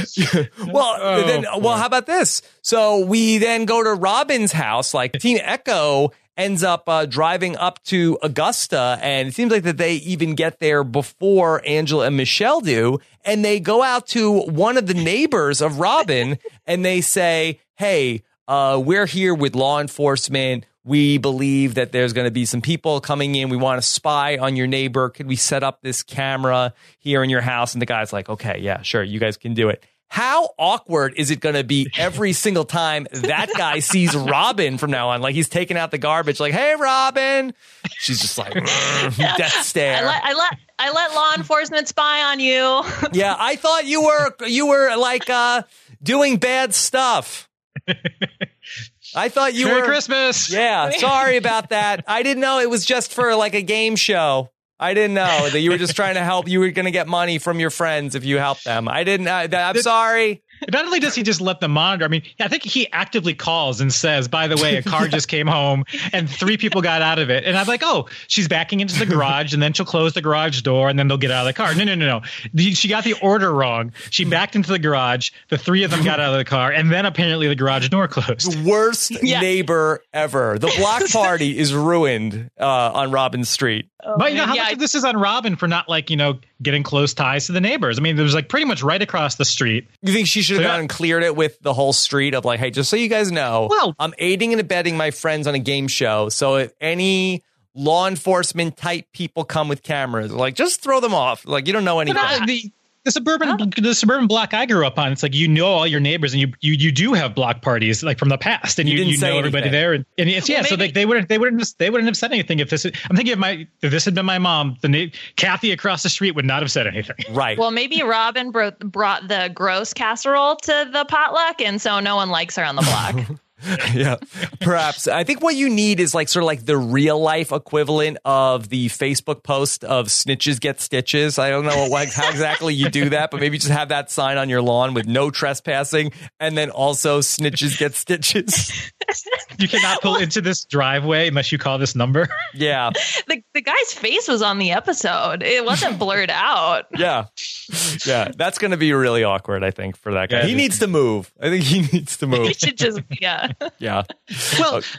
Well, how about this? So we then go to Robin's house. Like Team Echo ends up driving up to Augusta, and it seems like that they even get there before Angela and Michelle do, and they go out to one of the neighbors of Robin, and they say, hey, we're here with law enforcement. We believe that there's going to be some people coming in. We want to spy on your neighbor. Could we set up this camera here in your house? And the guy's like, okay, yeah, sure. You guys can do it. How awkward is it going to be every single time that guy sees Robin from now on? Like he's taking out the garbage like, hey, Robin. She's just like, death stare. I let law enforcement spy on you. Yeah, I thought you were like doing bad stuff. I thought you Merry were Christmas. Yeah, sorry about that. I didn't know it was just for like a game show. I didn't know that you were just trying to help. You were going to get money from your friends if you helped them. I didn't. I'm sorry. Not only does he just let them monitor, I mean, I think he actively calls and says, by the way, a car just came home and 3 people got out of it. And I'm like, oh, she's backing into the garage and then she'll close the garage door and then they'll get out of the car. No. She got the order wrong. She backed into the garage. The 3 of them got out of the car and then apparently the garage door closed. Worst neighbor ever. The block party is ruined on Robin Street. But how much of this is on Robin for not getting close ties to the neighbors? I mean, there was like pretty much right across the street. You think she should have gone and cleared it with the whole street of like, hey, just so you guys know, I'm aiding and abetting my friends on a game show. So if any law enforcement type people come with cameras, like just throw them off. Like you don't know anything. The suburban block I grew up on, it's like all your neighbors and you do have block parties like from the past and you know everybody there and it's so they wouldn't have said anything if this. I'm thinking if this had been my mom, Kathy across the street would not have said anything. Right. Well, maybe Robin brought the gross casserole to the potluck, and so no one likes her on the block. Yeah, perhaps. I think what you need is like sort of like the real life equivalent of the Facebook post of snitches get stitches. I don't know how exactly you do that, but maybe just have that sign on your lawn with no trespassing and then also snitches get stitches. You cannot pull into this driveway unless you call this number. Yeah. The guy's face was on the episode. It wasn't blurred out. Yeah. Yeah. That's going to be really awkward, I think, for that guy. He needs to move. I think he needs to move. He should just, Yeah. Well, I mean,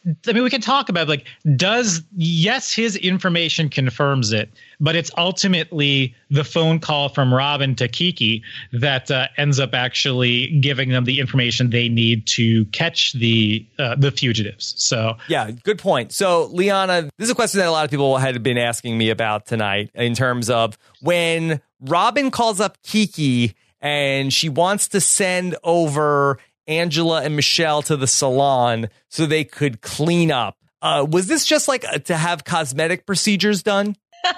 I mean, we can talk about like, yes, his information confirms it, but it's ultimately the phone call from Robin to Kiki that ends up actually giving them the information they need to catch the fugitives. So yeah, good point. So Liana, this is a question that a lot of people had been asking me about tonight in terms of when Robin calls up Kiki and she wants to send over Angela and Michelle to the salon so they could clean up. Was this just like to have cosmetic procedures done?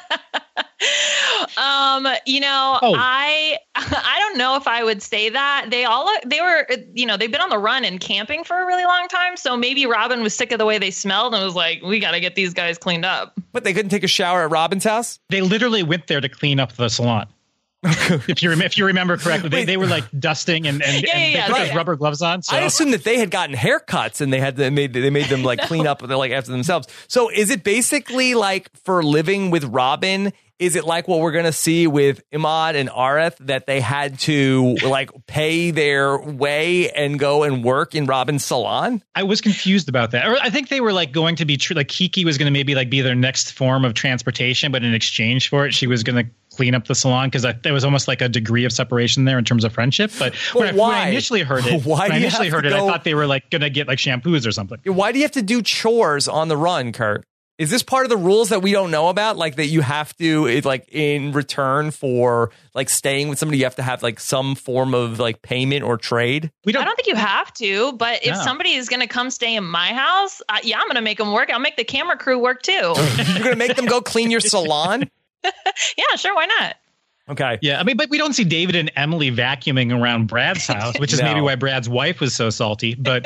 I don't know if I would say that. They were, they've been on the run and camping for a really long time. So maybe Robin was sick of the way they smelled and was like, we got to get these guys cleaned up. But they couldn't take a shower at Robin's house? They literally went there to clean up the salon. if you remember correctly, they were like dusting and they put those rubber gloves on. So. I assumed that they had gotten haircuts and they made them like clean up like after themselves. So is it basically like for living with Robin? Is it like what we're going to see with Imad and Areth that they had to like pay their way and go and work in Robin's salon? I was confused about that. Or I think they were like going to be like Kiki was going to maybe like be their next form of transportation, but in exchange for it, she was going to clean up the salon because there was almost like a degree of separation there in terms of friendship. But when I initially heard it, I thought they were like going to get like shampoos or something. Why do you have to do chores on the run, Kurt? Is this part of the rules that we don't know about? Like that you have to, it's like in return for like staying with somebody, you have to have like some form of like payment or trade? I don't think you have to, but if somebody is going to come stay in my house, I'm going to make them work. I'll make the camera crew work too. You're going to make them go clean your salon? Yeah, sure. Why not? Okay. Yeah. I mean, but we don't see David and Emily vacuuming around Brad's house, which is maybe why Brad's wife was so salty. But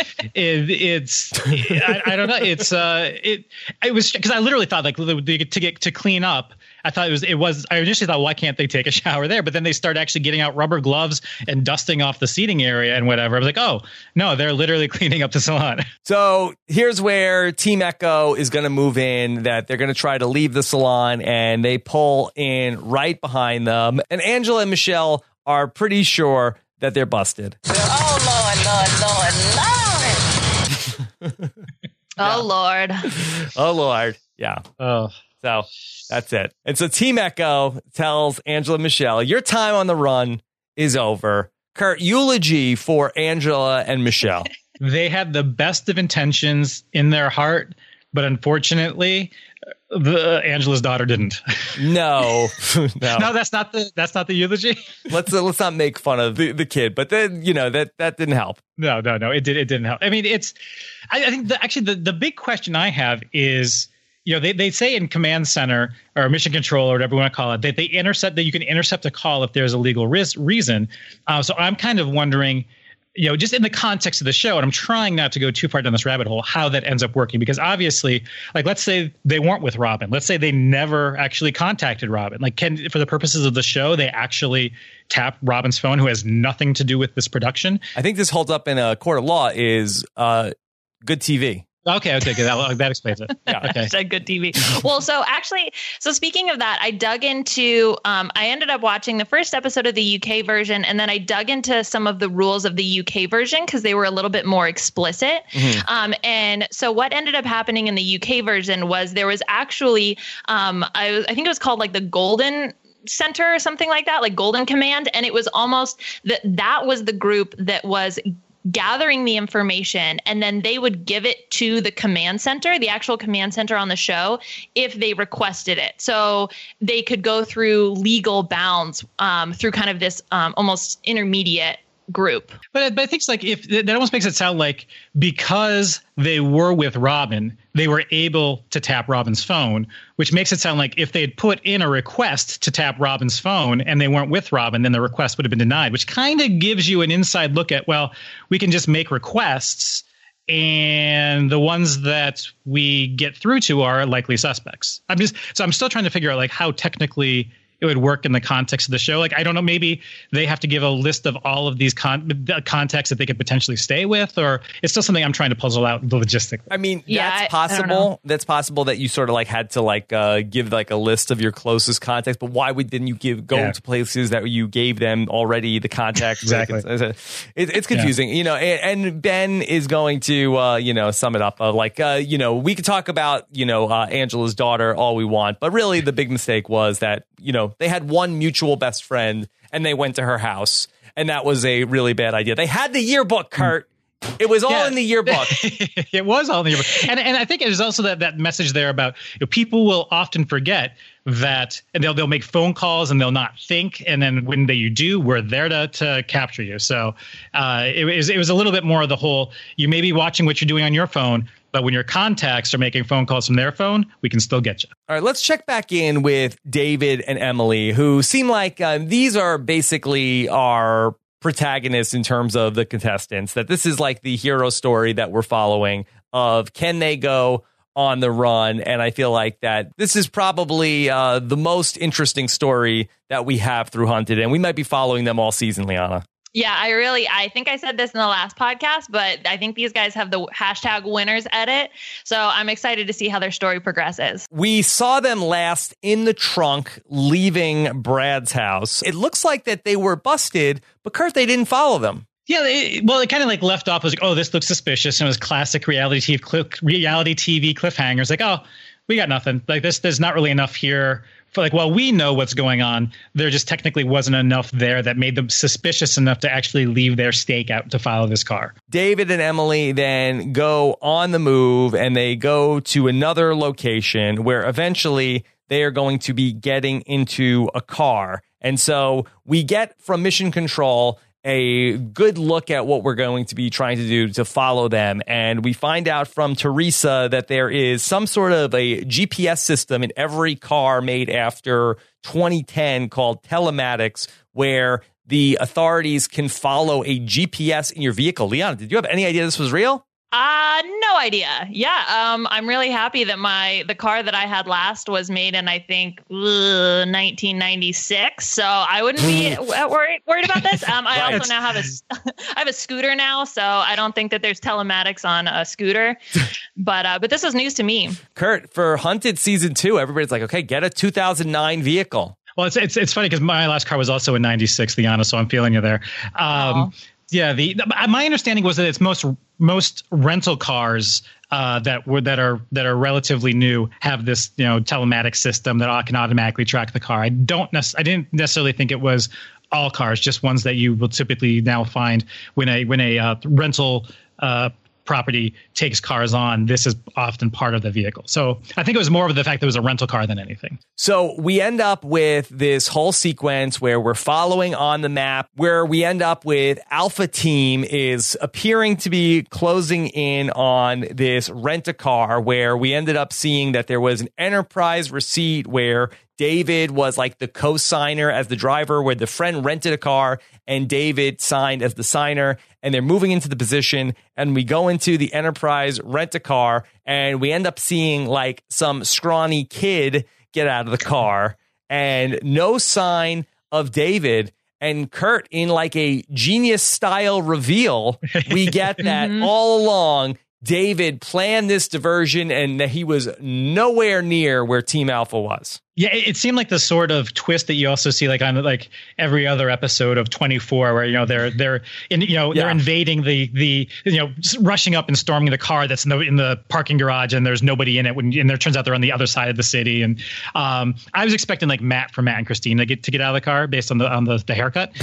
I don't know. It was because I literally thought like to clean up. I thought I initially thought, why can't they take a shower there? But then they start actually getting out rubber gloves and dusting off the seating area and whatever. I was like, oh, no, they're literally cleaning up the salon. So here's where Team Echo is going to move in, that they're going to try to leave the salon, and they pull in right behind them. And Angela and Michelle are pretty sure that they're busted. Oh, Lord. Oh, Lord. Oh, Lord. Yeah. Oh. So that's it. And so Team Echo tells Angela and Michelle, your time on the run is over. Kurt, eulogy for Angela and Michelle. They had the best of intentions in their heart, but unfortunately, Angela's daughter didn't. No, that's not the eulogy. Let's not make fun of the kid, but then that didn't help. No, it didn't help. I mean, I think the big question I have is, they say in command center or mission control or whatever you want to call it, that that you can intercept a call if there's a legal reason. So I'm kind of wondering, just in the context of the show, and I'm trying not to go too far down this rabbit hole, how that ends up working. Because obviously, like, let's say they weren't with Robin. Let's say they never actually contacted Robin. Like, for the purposes of the show, they actually tap Robin's phone, who has nothing to do with this production. I think this holds up in a court of law is good TV. Okay, good. That explains it. Yeah, okay. Said good TV. Well, so speaking of that, I dug into. I ended up watching the first episode of the UK version, and then I dug into some of the rules of the UK version because they were a little bit more explicit. Mm-hmm. And so what ended up happening in the UK version was there was actually, I think it was called like the Golden Center or something like that, like Golden Command, and it was almost that was the group that was gathering the information, and then they would give it to the command center, the actual command center on the show, if they requested it. So they could go through legal bounds through kind of this almost intermediate group. But I think it's like, if that almost makes it sound like because they were with Robin, they were able to tap Robin's phone, which makes it sound like if they had put in a request to tap Robin's phone and they weren't with Robin, then the request would have been denied, which kind of gives you an inside look at, well, we can just make requests and the ones that we get through to are likely suspects. I'm still trying to figure out like how technically it would work in the context of the show. Like, I don't know, maybe they have to give a list of all of these contexts that they could potentially stay with, or it's still something I'm trying to puzzle out logistically. I mean, Yeah, that's I don't possible. know. That's possible that you sort of like had to like give like a list of your closest contacts, but why didn't you go to places that you gave them already the context? Exactly. It's confusing, you know, and Ben is going to, you know, sum it up of like, you know, we could talk about, you know, Angela's daughter all we want, but really the big mistake was that, you know, they had one mutual best friend and they went to her house, and that was a really bad idea. They had the yearbook, Kurt. It was all in the yearbook. It was all in the yearbook. And I think there's also that message there about, you know, people will often forget that, and they'll make phone calls and they'll not think. And then when you do, we're there to capture you. So it was a little bit more of the whole, you may be watching what you're doing on your phone, but when your contacts are making phone calls from their phone, we can still get you. All right, let's check back in with David and Emily, who seem like these are basically our protagonists in terms of the contestants, that this is like the hero story that we're following of can they go on the run. And I feel like that this is probably the most interesting story that we have through Hunted, and we might be following them all season, Liana. Yeah, I think I said this in the last podcast, but I think these guys have the hashtag winners edit. So I'm excited to see how their story progresses. We saw them last in the trunk leaving Brad's house. It looks like that they were busted, but Kurt, they didn't follow them. Yeah, it kind of like left off as like, oh, this looks suspicious. And it was classic reality TV cliffhangers. Like, oh, we got nothing. Like this, there's not really enough here. For like, well, we know what's going on. There just technically wasn't enough there that made them suspicious enough to actually leave their stake out to follow this car. David and Emily then go on the move, and they go to another location where eventually they are going to be getting into a car. And so we get from Mission Control a good look at what we're going to be trying to do to follow them. And we find out from Teresa that there is some sort of a GPS system in every car made after 2010 called telematics, where the authorities can follow a GPS in your vehicle. Leon, did you have any idea this was real? No idea. Yeah. I'm really happy that the car that I had last was made in, I think, 1996. So I wouldn't be worried about this. I also now have I have a scooter now, so I don't think that there's telematics on a scooter. But this is news to me. Kurt, for Hunted season 2, everybody's like, okay, get a 2009 vehicle. Well, it's funny because my last car was also in 96, Liana, so I'm feeling you there. Yeah, my understanding was that it's most rental cars that are relatively new have this, you know, telematic system that can automatically track the car. I didn't necessarily think it was all cars, just ones that you will typically now find when a rental property takes cars on. This is often part of the vehicle. So I think it was more of the fact that it was a rental car than anything. So we end up with this whole sequence where we're following on the map, where we end up with Alpha Team is appearing to be closing in on this rent-a-car, where we ended up seeing that there was an Enterprise receipt where David was like the co-signer as the driver, where the friend rented a car and David signed as the signer, and they're moving into the position, and we go into the Enterprise rent-a-car, and we end up seeing like some scrawny kid get out of the car, and no sign of David. And Kurt, in like a Genius style reveal, we get that all along David planned this diversion and that he was nowhere near where Team Alpha was. Yeah, it seemed like the sort of twist that you also see like on like every other episode of 24, where, you know, they're invading the rushing up and storming the car that's in the parking garage, and there's nobody in it and it turns out they're on the other side of the city. And I was expecting like Matt and Christine to get out of the car based on the haircut.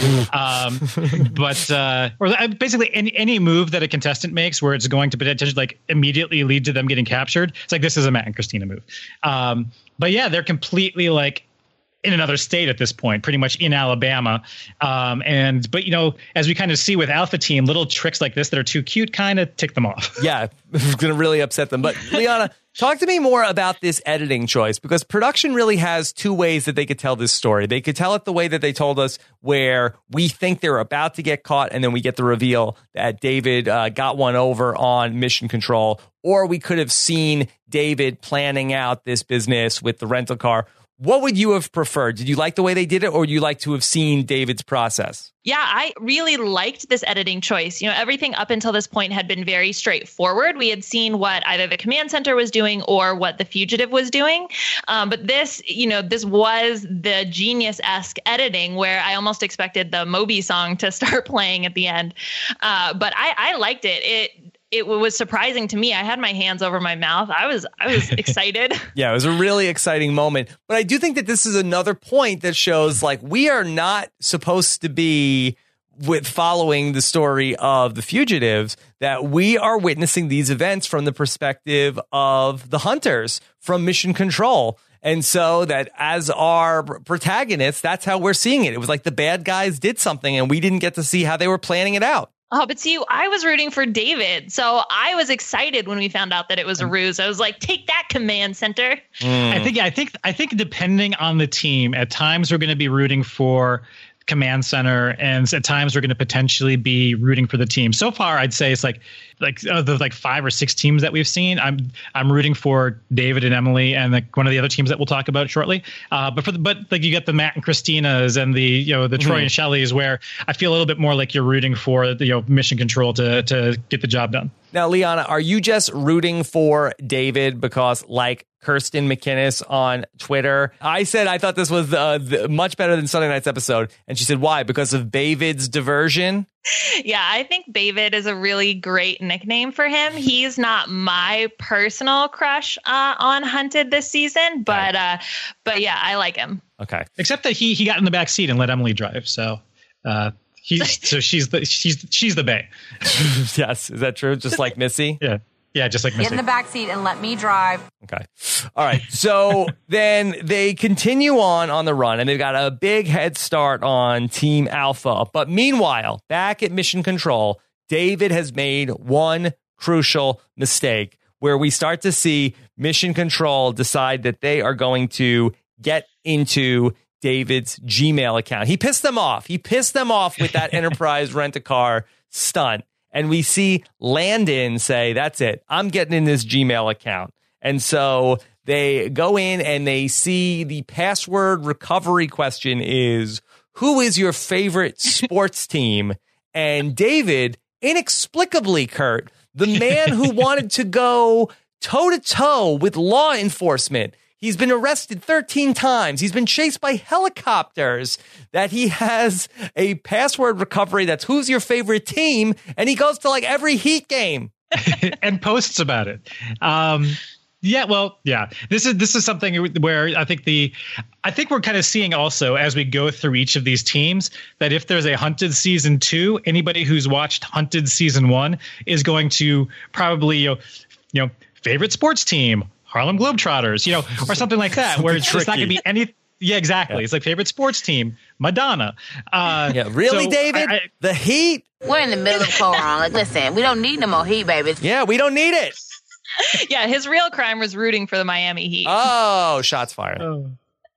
But basically any move that a contestant makes where it's going to potentially like immediately lead to them getting captured, it's like, this is a Matt and Christina move. But yeah, they're completely like in another state at this point, pretty much in Alabama. But you know, as we kind of see with Alpha Team, little tricks like this that are too cute kind of tick them off. Yeah, it's going to really upset them. But Liana, talk to me more about this editing choice, because production really has two ways that they could tell this story. They could tell it the way that they told us, where we think they're about to get caught, and then we get the reveal that David got one over on Mission Control. Or we could have seen David planning out this business with the rental car. What would you have preferred? Did you like the way they did it, or would you like to have seen David's process? Yeah, I really liked this editing choice. Everything up until this point had been very straightforward. We had seen what either the command center was doing or what the fugitive was doing. But this, this was the Genius-esque editing where I almost expected the Moby song to start playing at the end. But I liked it. It was surprising to me. I had my hands over my mouth. I was excited. Yeah, it was a really exciting moment. But I do think that this is another point that shows we are not supposed to be with following the story of the fugitives, that we are witnessing these events from the perspective of the hunters from Mission Control. And so that as our protagonists, that's how we're seeing it. It was like the bad guys did something and we didn't get to see how they were planning it out. Oh, but see, I was rooting for David. So I was excited when we found out that it was a ruse. I was like, take that, command center. I think depending on the team, at times we're going to be rooting for command center, and at times we're going to potentially be rooting for the team. So far, I'd say it's like the 5 or 6 teams that we've seen. I'm rooting for David and Emily, and one of the other teams that we'll talk about shortly. But you get the Matt and Christinas and the Troy and Shelley's, where I feel a little bit more like you're rooting for Mission Control to get the job done. Now, Liana, are you just rooting for David because, like Kirsten McInnes on Twitter, I said I thought this was much better than Sunday night's episode, and she said, why? Because of David's diversion? Yeah, I think David is a really great nickname for him. He's not my personal crush on Hunted this season, but yeah, I like him. Okay, except that he got in the back seat and let Emily drive, so. She's the bae. Yes, is that true? Just like Missy? Yeah, just like Missy. Get in the back seat and let me drive. Okay. All right. So then they continue on the run, and they've got a big head start on Team Alpha. But meanwhile, back at Mission Control, David has made one crucial mistake where we start to see Mission Control decide that they are going to get into David's Gmail account. He pissed them off. With that Enterprise Rent-A-Car stunt. And we see Landon say, that's it, I'm getting in this Gmail account. And so they go in and they see the password recovery question is, who is your favorite sports team? And David, inexplicably, Kurt, the man who wanted to go toe-to-toe with law enforcement, he's been arrested 13 times. He's been chased by helicopters. That he has a password recovery that's who's your favorite team, and he goes to every Heat game and posts about it. This is something where I think we're kind of seeing also as we go through each of these teams that if there's a Hunted season 2, anybody who's watched Hunted season 1 is going to probably favorite sports team, Harlem Globetrotters, or something like that, where it's just not going to be any. Yeah, exactly. Yeah. It's like favorite sports team, Madonna. Really, so David? The Heat? We're in the middle of Coron. Listen, we don't need no more Heat, baby. Yeah, we don't need it. Yeah, his real crime was rooting for the Miami Heat. Oh, shots fired. Oh.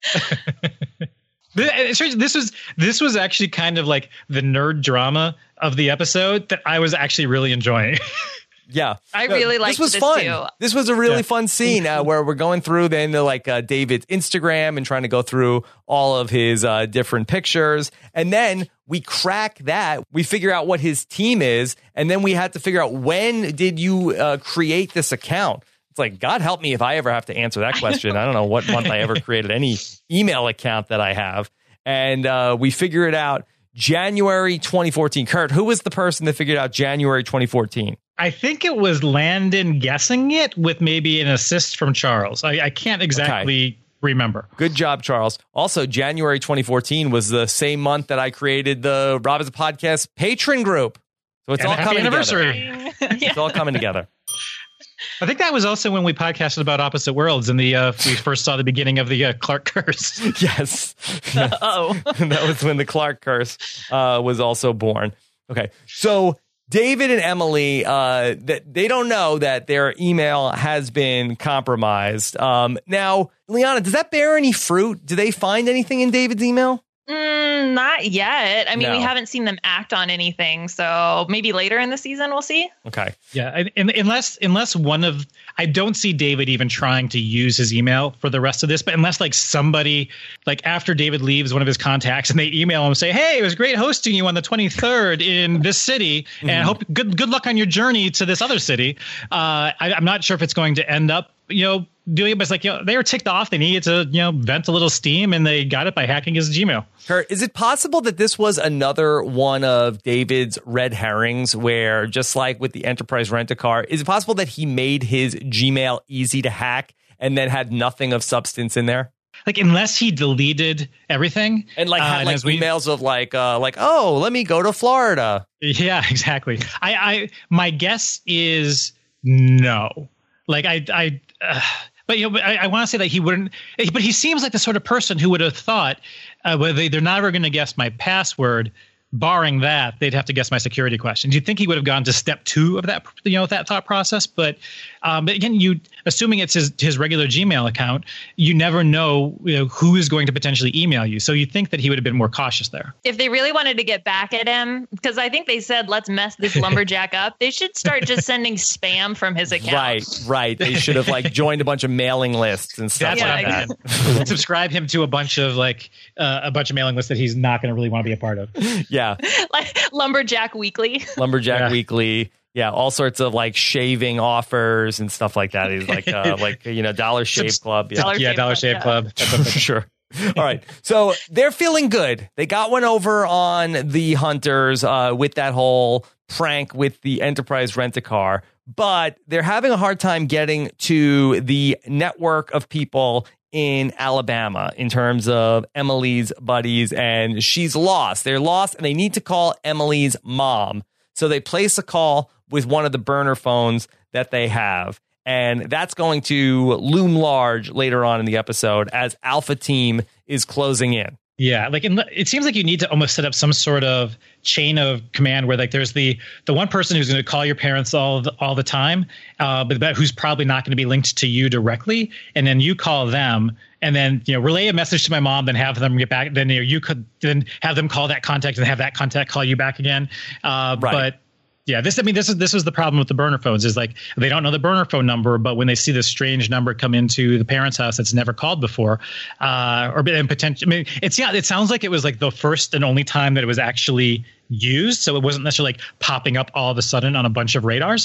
This was actually kind of like the nerd drama of the episode that I was actually really enjoying. Yeah, I really liked this. Was fun. Too. This was a really fun scene where we're going through then David's Instagram and trying to go through all of his different pictures, and then we crack that. We figure out what his team is, and then we had to figure out when did you create this account. It's like, God help me if I ever have to answer that question. I don't know what month I ever created any email account that I have, and we figure it out January 2014. Kurt, who was the person that figured out January 2014? I think it was Landon guessing it with maybe an assist from Charles. I can't exactly remember. Good job, Charles. Also, January 2014 was the same month that I created the Rob Has a Podcast patron group. So it's all coming together. It's all coming together. I think that was also when we podcasted about Opposite Worlds and we first saw the beginning of the Clark curse. Yes. That was when the Clark curse was also born. Okay. So David and Emily, they don't know that their email has been compromised. Now, Liana, does that bear any fruit? Do they find anything in David's email? Not yet. I mean, No. we haven't seen them act on anything, so maybe later in the season we'll see. Okay. Yeah, unless one of I don't see David even trying to use his email for the rest of this, but unless like somebody like after David leaves one of his contacts and they email him and say, "Hey, it was great hosting you on the 23rd in this city, and hope good luck on your journey to this other city." I'm not sure if it's going to end up doing it, but it's like they were ticked off. They needed to vent a little steam, and they got it by hacking his Gmail. Kurt, is it possible that this was another one of David's red herrings where, just like with the Enterprise Rent-A-Car, is it possible that he made his Gmail easy to hack and then had nothing of substance in there? Like, unless he deleted everything and had emails of oh, let me go to Florida. Yeah, exactly. My guess is no. Like but I want to say that he wouldn't. But he seems like the sort of person who would have thought, they're never going to guess my password. Barring that, they'd have to guess my security questions. You'd think he would have gone to step 2 of that, that thought process. But again, assuming it's his regular Gmail account, you never know, who is going to potentially email you. So you'd think that he would have been more cautious there. If they really wanted to get back at him, because I think they said, let's mess this lumberjack up, they should start just sending spam from his account. Right. They should have joined a bunch of mailing lists and stuff that. Subscribe him to a bunch of mailing lists that he's not going to really want to be a part of. Yeah. Like Lumberjack Weekly. Weekly. Yeah, all sorts of shaving offers and stuff like that. He's Dollar Shave Club. Yeah, Dollar Shave Club. Sure. All right. So they're feeling good. They got one over on the Hunters with that whole prank with the Enterprise Rent-A-Car, but they're having a hard time getting to the network of people in Alabama in terms of Emily's buddies, and she's lost. They're lost, and they need to call Emily's mom. So they place a call with one of the burner phones that they have, and that's going to loom large later on in the episode as Alpha Team is closing in. Yeah, it seems like you need to almost set up some sort of chain of command where there's the one person who's going to call your parents all the time, but who's probably not going to be linked to you directly, and then you call them, and then relay a message to my mom, then have them get back. Then you could then have them call that contact and have that contact call you back again. Right. But yeah, this was the problem with the burner phones is they don't know the burner phone number, but when they see this strange number come into the parents' house that's never called before, potentially, it sounds like it was the first and only time that it was actually used, so it wasn't necessarily popping up all of a sudden on a bunch of radars,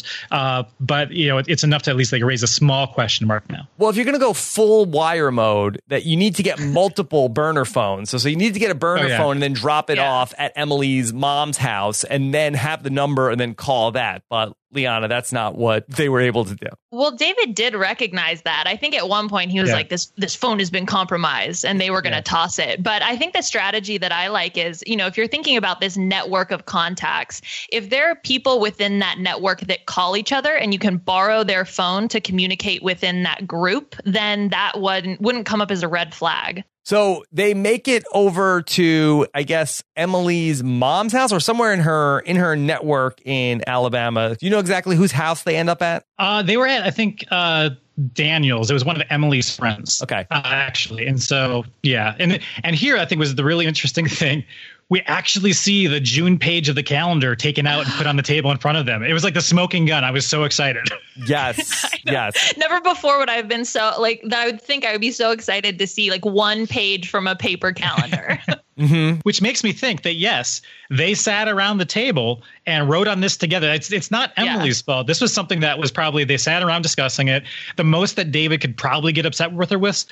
but it's enough to at least raise a small question mark now. Well, if you're going to go full wire mode, that you need to get multiple burner phones, so you need to get a burner phone and then drop it off at Emily's mom's house and then have the number and then call that. But Liana, that's not what they were able to do. Well, David did recognize that. I think at one point he was like, this phone has been compromised, and they were going to toss it. But I think the strategy that I like is, if you're thinking about this network of contacts, if there are people within that network that call each other and you can borrow their phone to communicate within that group, then that wouldn't come up as a red flag. So they make it over to, I guess, Emily's mom's house or somewhere in her network in Alabama. Do you know exactly whose house they end up at? They were at, I think, Daniel's. It was one of Emily's friends. Okay. Actually. And so, yeah. And here, I think, was the really interesting thing. We actually see the June page of the calendar taken out and put on the table in front of them. It was like the smoking gun. I was so excited. Yes. Yes. Never before would I have been so that I would think I would be so excited to see one page from a paper calendar. Mm-hmm. Which makes me think that, yes, they sat around the table and wrote on this together. It's not Emily's fault. This was something that was probably they sat around discussing it. The most that David could probably get upset with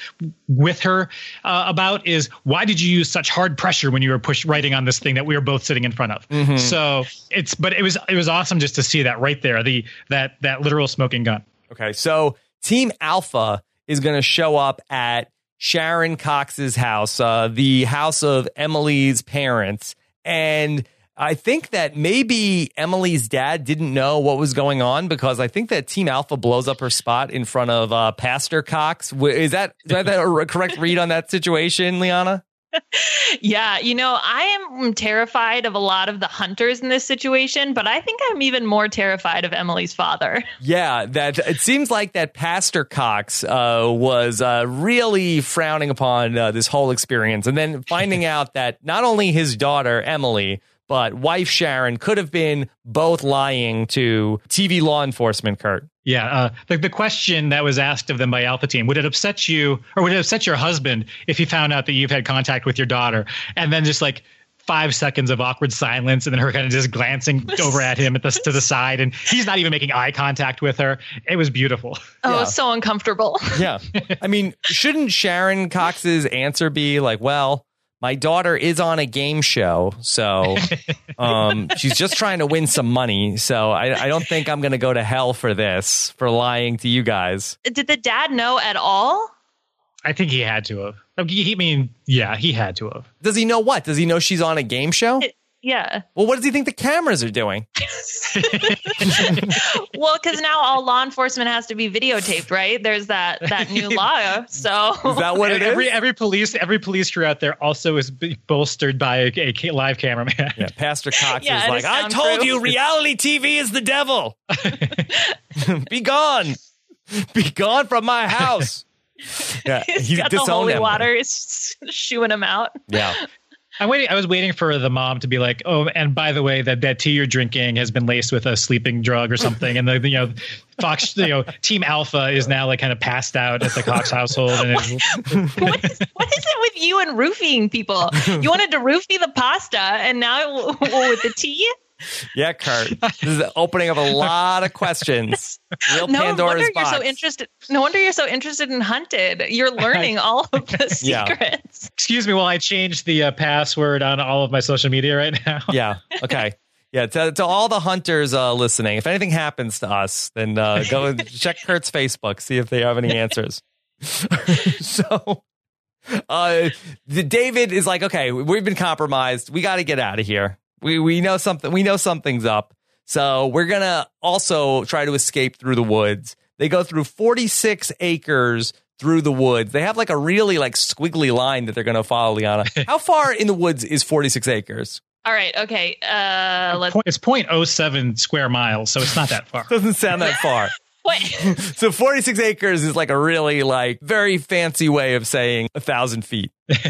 her about is, why did you use such hard pressure when you were writing on this thing that we were both sitting in front of? Mm-hmm. So it was awesome just to see that right there, that literal smoking gun. Okay, so Team Alpha is going to show up at Sharon Cox's house, the house of Emily's parents. And I think that maybe Emily's dad didn't know what was going on, because I think that Team Alpha blows up her spot in front of Pastor Cox. Is that a correct read on that situation, Liana? Yeah, I am terrified of a lot of the hunters in this situation, but I think I'm even more terrified of Emily's father. Yeah, that it seems like that Pastor Cox was really frowning upon this whole experience, and then finding out that not only his daughter Emily, but wife Sharon could have been both lying to TV law enforcement, Kurt. Yeah, the question that was asked of them by Alpha Team, would it upset you, or would it upset your husband if he found out that you've had contact with your daughter? And then just like 5 seconds of awkward silence, and then her kind of just glancing over at him to the side, and he's not even making eye contact with her. It was beautiful. Oh, so uncomfortable. Yeah. I mean, shouldn't Sharon Cox's answer be like, well, my daughter is on a game show, so she's just trying to win some money. So I don't think I'm going to go to hell for this, for lying to you guys. Did the dad know at all? I think he had to have. He had to have. Does he know what? Does he know she's on a game show? Yeah. Well, what does he think the cameras are doing? Well, because now all law enforcement has to be videotaped, right? There's that new law. So is that what it is? Every police crew out there also is bolstered by a live cameraman. Yeah, Pastor Cox is like, I told you, reality TV is the devil. Be gone. Be gone from my house. Yeah, he's got disowned the holy Emily. water is shooing him out. Yeah. I was waiting for the mom to be like, oh, and by the way, that tea you're drinking has been laced with a sleeping drug or something, and Fox, Team Alpha is now like kind of passed out at the Cox household. And what is it with you and roofing people? You wanted to roofie the pasta, and now with the tea. Yeah, Kurt. This is opening up a lot of questions. Real Pandora's box. No wonder you're so interested in Hunted. You're learning all of the secrets. Yeah. Excuse me while I change the password on all of my social media right now. Yeah. Okay. Yeah. To all the hunters listening, if anything happens to us, then go and check Kurt's Facebook, see if they have any answers. So David is like, okay, we've been compromised. We got to get out of here. We know something. We know something's up. So we're going to also try to escape through the woods. They go through 46 acres through the woods. They have like a really like squiggly line that they're going to follow, Liana. How far in the woods is 46 acres? All right. Okay. It's 0.07 square miles, so it's not that far. Doesn't sound that far. What? So 46 acres is like a really like very fancy way of saying 1,000 feet.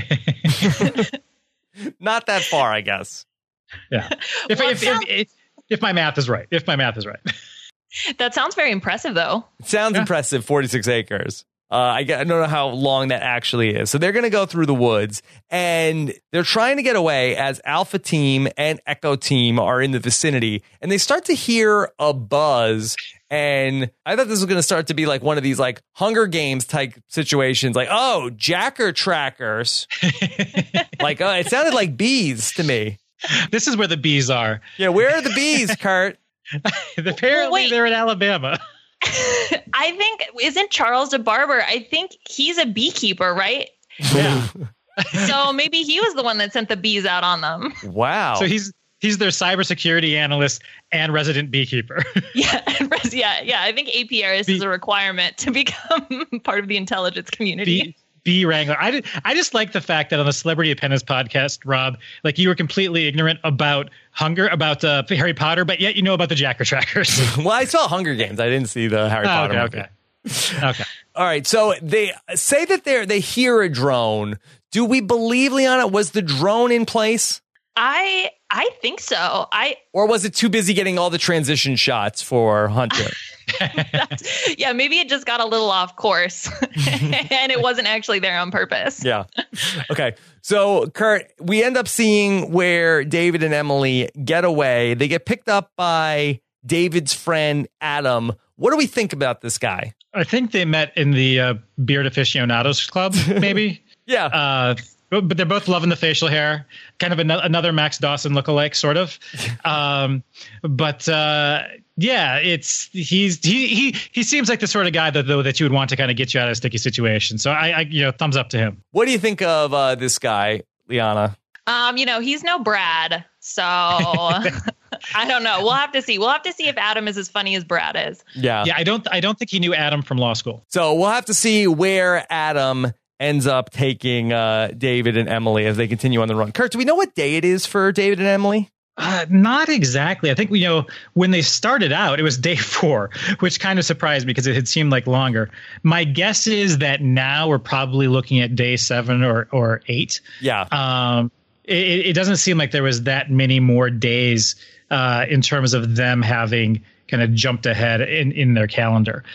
Not that far, I guess. Yeah. If my math is right. That sounds very impressive, though. It sounds impressive, 46 acres. I don't know how long that actually is. So they're going to go through the woods, and they're trying to get away as Alpha Team and Echo Team are in the vicinity, and they start to hear a buzz. And I thought this was going to start to be like one of these like Hunger Games type situations, like, oh, jacker trackers. Like, it sounded like bees to me. This is where the bees are. Yeah, where are the bees, Kurt? Apparently they're in Alabama. I think, isn't Charles a barber? I think he's a beekeeper, right? Yeah. So maybe he was the one that sent the bees out on them. Wow. So he's their cybersecurity analyst and resident beekeeper. Yeah. I think APRS is a requirement to become part of the intelligence community. Bee wrangler. I just like the fact that on the Celebrity Apprentice podcast, Rob, like you were completely ignorant about Harry Potter, but yet you know about the jacker trackers. Well, I saw Hunger Games. I didn't see the Harry Potter movie. Okay. All right. So they say that they hear a drone. Do we believe, Liana, was the drone in place? I think so. Or was it too busy getting all the transition shots for Hunter? Yeah, maybe it just got a little off course and it wasn't actually there on purpose. Yeah. Okay. So, Kurt, we end up seeing where David and Emily get away. They get picked up by David's friend, Adam. What do we think about this guy? I think they met in the Beard Aficionados Club, maybe. Yeah. But they're both loving the facial hair, kind of another Max Dawson lookalike, sort of. Yeah, he seems like the sort of guy that you would want to kind of get you out of a sticky situation. So I thumbs up to him. What do you think of this guy, Liana? He's no Brad, so I don't know. We'll have to see. We'll have to see if Adam is as funny as Brad is. Yeah. Yeah, I don't think he knew Adam from law school. So we'll have to see where Adam ends up taking David and Emily as they continue on the run. Kurt, do we know what day it is for David and Emily? Not exactly. I think we know when they started out, it was day 4, which kind of surprised me because it had seemed like longer. My guess is that now we're probably looking at day 7 or 8. Yeah. It doesn't seem like there was that many more days in terms of them having kind of jumped ahead in their calendar.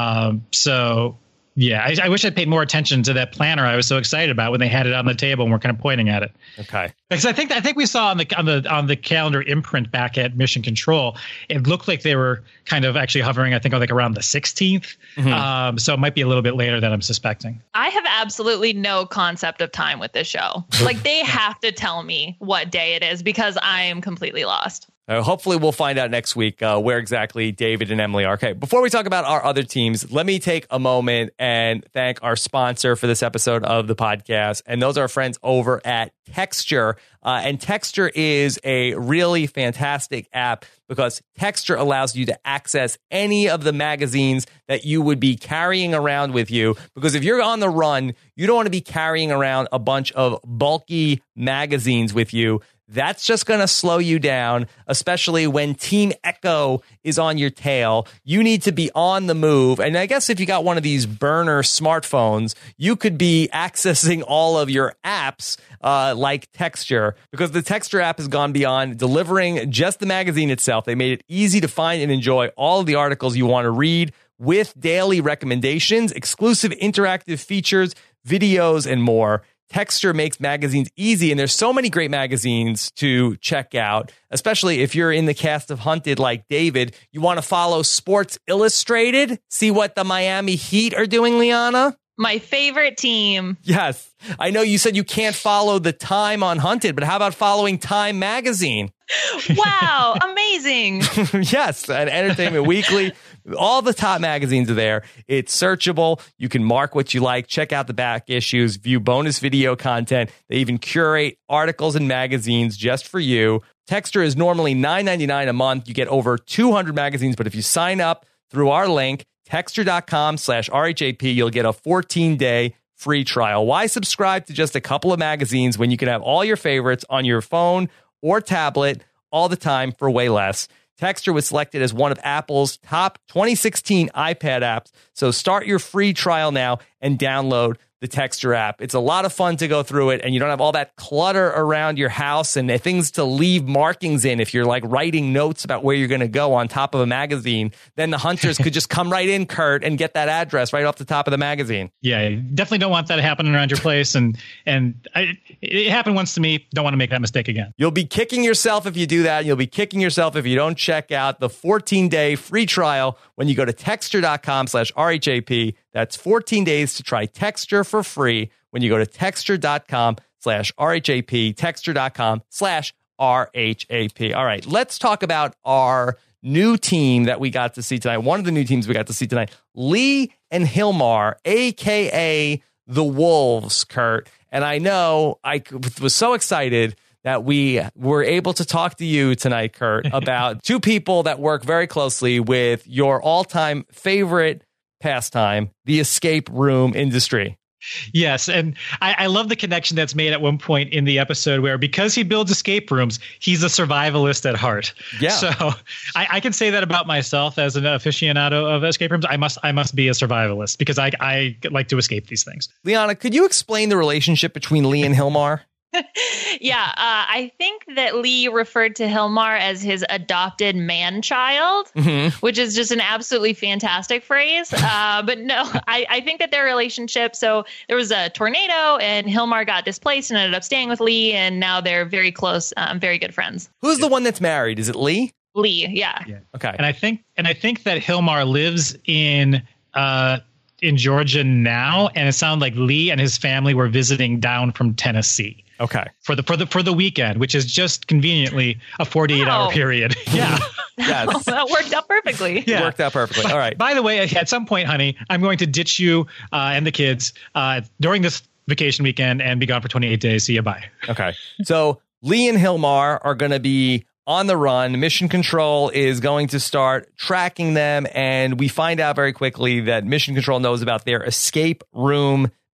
So yeah, I wish I'd paid more attention to that planner I was so excited about when they had it on the table and we're kind of pointing at it. Okay. Because I think we saw on the calendar imprint back at Mission Control, it looked like they were kind of actually hovering, I think, like around the 16th. Mm-hmm. So it might be a little bit later than I'm suspecting. I have absolutely no concept of time with this show. Like, they have to tell me what day it is because I am completely lost. Hopefully we'll find out next week where exactly David and Emily are. Okay, before we talk about our other teams, let me take a moment and thank our sponsor for this episode of the podcast. And those are our friends over at Texture. And Texture is a really fantastic app because Texture allows you to access any of the magazines that you would be carrying around with you. Because if you're on the run, you don't want to be carrying around a bunch of bulky magazines with you. That's just going to slow you down, especially when Team Echo is on your tail. You need to be on the move. And I guess if you got one of these burner smartphones, you could be accessing all of your apps like Texture, because the Texture app has gone beyond delivering just the magazine itself. They made it easy to find and enjoy all of the articles you want to read with daily recommendations, exclusive interactive features, videos, and more. Texture makes magazines easy, and there's so many great magazines to check out, especially if you're in the cast of Hunted like David. You want to follow Sports Illustrated, see what the Miami Heat are doing, Liana? My favorite team. Yes. I know you said you can't follow the Time on Hunted, but how about following Time Magazine? Wow, amazing. Yes, and Entertainment Weekly. All the top magazines are there. It's searchable. You can mark what you like, check out the back issues, view bonus video content. They even curate articles and magazines just for you. Texture is normally $9.99 a month. You get over 200 magazines, but if you sign up through our link, texture.com/RHAP, you'll get a 14-day free trial. Why subscribe to just a couple of magazines when you can have all your favorites on your phone or tablet all the time for way less? Texture was selected as one of Apple's top 2016 iPad apps. So start your free trial now and download the Texture app. It's a lot of fun to go through it, and you don't have all that clutter around your house and things to leave markings in. If you're like writing notes about where you're going to go on top of a magazine, then the hunters could just come right in, Kurt, and get that address right off the top of the magazine. Yeah, you definitely don't want that happening around your place. And it happened once to me. Don't want to make that mistake again. You'll be kicking yourself if you do that. You'll be kicking yourself if you don't check out the 14-day free trial when you go to texture.com/RHAP. That's 14 days to try Texture for free when you go to texture.com/RHAP, texture.com/RHAP. All right, let's talk about our new team that we got to see tonight. One of the new teams we got to see tonight, Lee and Hilmar, a.k.a. the Wolves, Kurt. And I know I was so excited that we were able to talk to you tonight, Kurt, about two people that work very closely with your all-time favorite pastime, the escape room industry. Yes, and I love the connection that's made at one point in the episode where, because he builds escape rooms, he's a survivalist at heart. Yeah. So I can say that about myself as an aficionado of escape rooms. I must be a survivalist because I like to escape these things. Liana, could you explain the relationship between Lee and Hilmar? Yeah, I think that Lee referred to Hilmar as his adopted man-child, which is just an absolutely fantastic phrase. But no, I think that their relationship, so there was a tornado and Hilmar got displaced and ended up staying with Lee, and now they're very close, very good friends. Who's the one that's married? Is it Lee? Lee, yeah. Okay. And I think that Hilmar lives in Georgia now, and it sounded like Lee and his family were visiting down from Tennessee. Okay. For the weekend, which is just conveniently a 48-hour period. Yeah. Yes. That worked out perfectly. Yeah. Worked out perfectly. All right. By the way, at some point, honey, I'm going to ditch you and the kids during this vacation weekend and be gone for 28 days. See you. Bye. Okay. So Lee and Hilmar are going to be on the run. Mission Control is going to start tracking them, and we find out very quickly that Mission Control knows about their escape room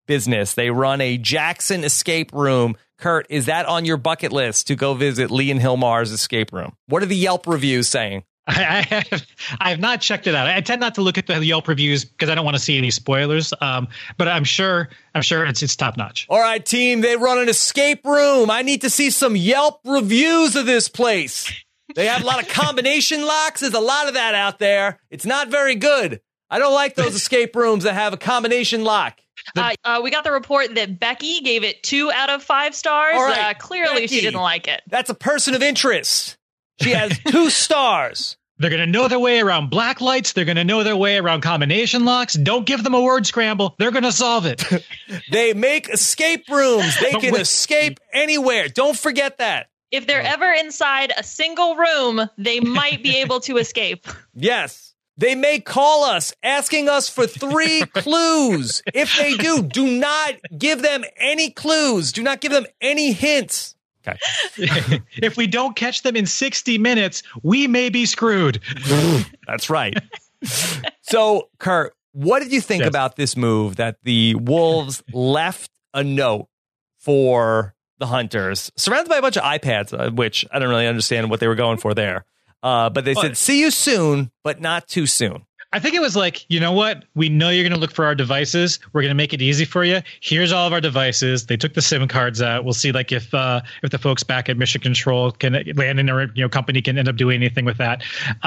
business. They run a Jackson escape room. Kurt, is that on your bucket list to go visit Lee and Hilmar's escape room? What are the Yelp reviews saying? I have not checked it out. I tend not to look at the Yelp reviews because I don't want to see any spoilers. But I'm sure it's top notch. All right, team, they run an escape room. I need to see some Yelp reviews of this place. They have a lot of combination locks. There's a lot of that out there. It's not very good. I don't like those escape rooms that have a combination lock. We got the report that Becky gave it 2 out of 5 stars. All right, clearly, Becky, she didn't like it. That's a person of interest. She has 2 stars. They're going to know their way around black lights. They're going to know their way around combination locks. Don't give them a word scramble. They're going to solve it. They make escape rooms. They can escape anywhere. Don't forget that. If they're ever inside a single room, they might be able to escape. Yes. They may call us asking us for 3 clues. If they do not give them any clues. Do not give them any hints. Okay. If we don't catch them in 60 minutes, we may be screwed. That's right. So, Kurt, what did you think about this move that the Wolves left a note for the Hunters, surrounded by a bunch of iPads, which I don't really understand what they were going for there. But they said, see you soon, but not too soon. I think it was like, you know what? We know you're going to look for our devices. We're going to make it easy for you. Here's all of our devices. They took the SIM cards out. We'll see like if the folks back at Mission Control can land in our company can end up doing anything with that.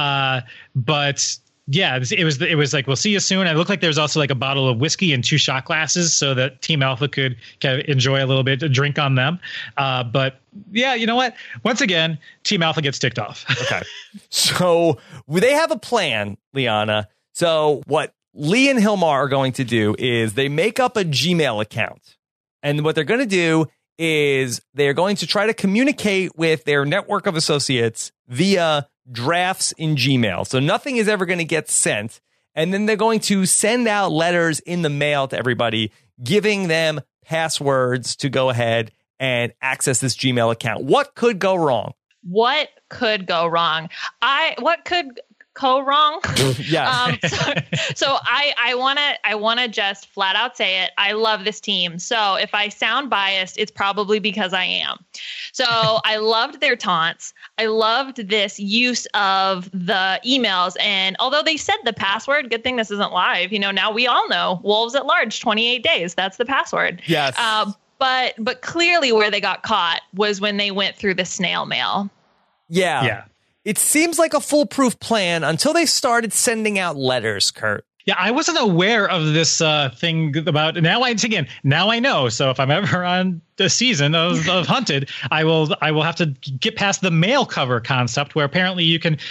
But yeah, it was like, we'll see you soon. And it looked like there was also like a bottle of whiskey and 2 shot glasses so that Team Alpha could kind of enjoy a little bit of drink on them. But yeah, you know what? Once again, Team Alpha gets ticked off. Okay. So they have a plan, Liana. So what Lee and Hilmar are going to do is they make up a Gmail account. And what they're going to do is they're going to try to communicate with their network of associates via drafts in Gmail. So nothing is ever going to get sent. And then they're going to send out letters in the mail to everybody, giving them passwords to go ahead and access this Gmail account. What could go wrong? What could go wrong? What could go wrong? Yeah. So I want to just flat out say it. I love this team. So if I sound biased, it's probably because I am. So I loved their taunts. I loved this use of the emails. And although they said the password, good thing this isn't live. Now we all know Wolves at Large, 28 days. That's the password. Yes. But clearly where they got caught was when they went through the snail mail. Yeah. It seems like a foolproof plan until they started sending out letters, Kurt. Yeah, I wasn't aware of this thing about now I know. So if I'm ever on the season of Hunted, I will have to get past the mail cover concept where apparently you can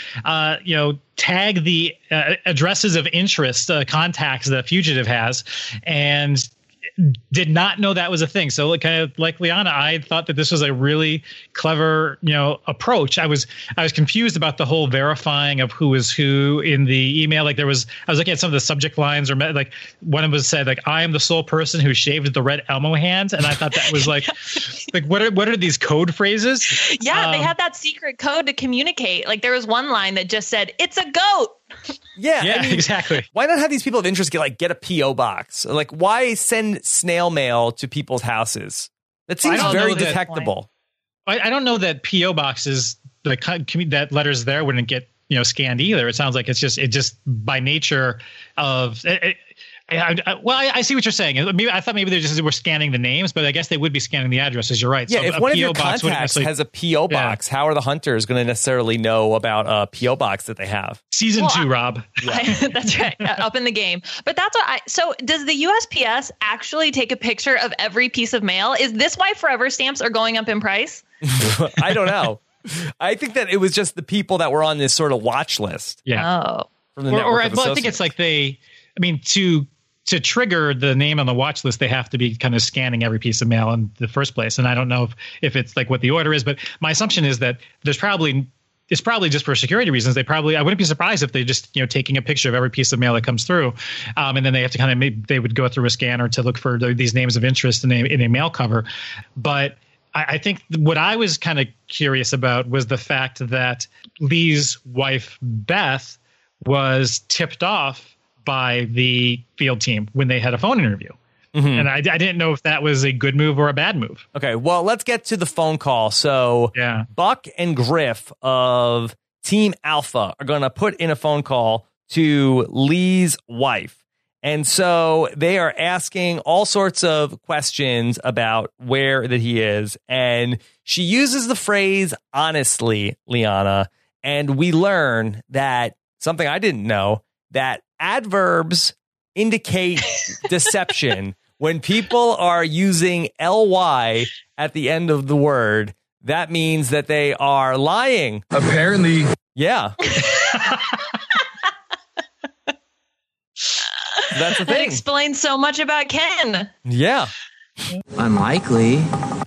tag the addresses of interest contacts that a fugitive has, and did not know that was a thing. So kind of like Liana, I thought that this was a really clever, approach. I was confused about the whole verifying of who is who in the email. Like I was looking at some of the subject lines, or like one of them said, like, I am the sole person who shaved the red Elmo hand. And I thought that was like what are these code phrases? Yeah. They had that secret code to communicate. Like there was one line that just said, it's a goat. Yeah, exactly. Why not have these people of interest get a P.O. box? Like, why send snail mail to people's houses? That seems very detectable. I don't know that P.O. boxes, that letters there wouldn't get scanned either. It sounds like it just by nature of. I see what you're saying. I thought maybe they were scanning the names, but I guess they would be scanning the addresses. You're right. Yeah, so if one of your contacts has a P.O. box, how are the Hunters going to necessarily know about a P.O. box that they have? Season 2, Rob. Yeah. That's right. Up in the game. But that's what so does the USPS actually take a picture of every piece of mail? Is this why forever stamps are going up in price? I don't know. I think that it was just the people that were on this sort of watch list. Yeah. Oh. From the network of I think it's like to trigger the name on the watch list, they have to be kind of scanning every piece of mail in the first place. And I don't know if it's like what the order is, but my assumption is that it's probably just for security reasons. I wouldn't be surprised if they just, taking a picture of every piece of mail that comes through. And then they have to they would go through a scanner to look for these names of interest in a mail cover. But I think what I was kind of curious about was the fact that Lee's wife, Beth, was tipped off by the field team when they had a phone interview. And I didn't know if that was a good move or a bad move. Okay, well, let's get to the phone call. So Yeah. Buck and Griff of Team Alpha are going to put in a phone call to Lee's wife. And so they are asking all sorts of questions about where that he is. And she uses the phrase honestly, Liana. And we learn that something I didn't know, that adverbs indicate deception. When people are using ly at the end of the word, that means that they are lying. Apparently. Yeah. That's the That thing. explains so much about Ken. Yeah. Unlikely.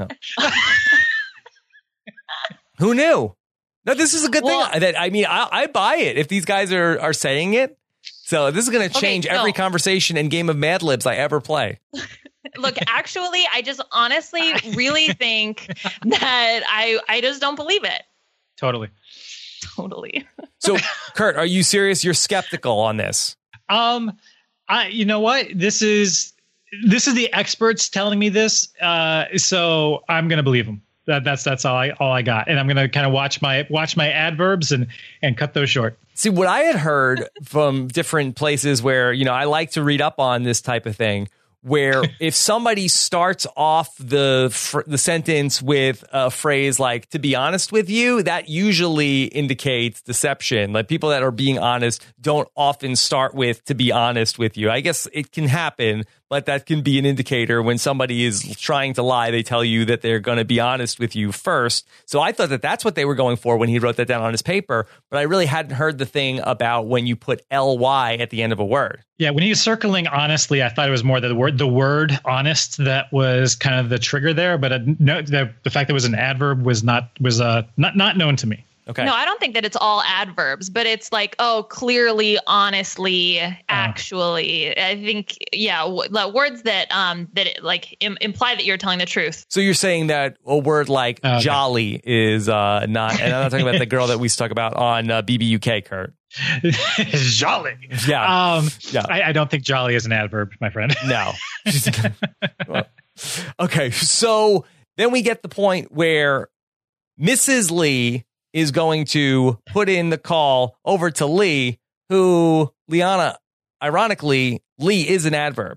Who knew? No, this is a good Well- thing. That I mean, I buy it if these guys are saying it. So this is going to change every no. conversation and game of Mad Libs I ever play. Look, actually, I just honestly really think that I just don't believe it. Totally. Totally. So, Kurt, are you serious? You're skeptical on this? You know what? This is the experts telling me this. So I'm going to believe them. That's all I got. And I'm going to kind of watch my adverbs and cut those short. See, what I had heard from different places where, I like to read up on this type of thing, where if somebody starts off the sentence with a phrase like, to be honest with you, that usually indicates deception. Like people that are being honest don't often start with, to be honest with you. I guess it can happen, but that can be an indicator when somebody is trying to lie. They tell you that they're going to be honest with you first. So I thought that that's what they were going for when he wrote that down on his paper. But I really hadn't heard the thing about when you put ly at the end of a word. Yeah, when he was circling honestly, I thought it was more the word honest that was kind of the trigger there. But no, the fact that it was an adverb was not known to me. Okay. No, I don't think that it's all adverbs, but it's like, oh, clearly, honestly, actually. I think, yeah, words that imply that you're telling the truth. So you're saying that a word like jolly is not, and I'm not talking about the girl that we talk about on BBUK, Kurt. Jolly. Yeah. Yeah. I don't think jolly is an adverb, my friend. No. Well, okay. So then we get the point where Mrs. Lee is going to put in the call over to Lee, who, Liana, ironically, Lee is an adverb.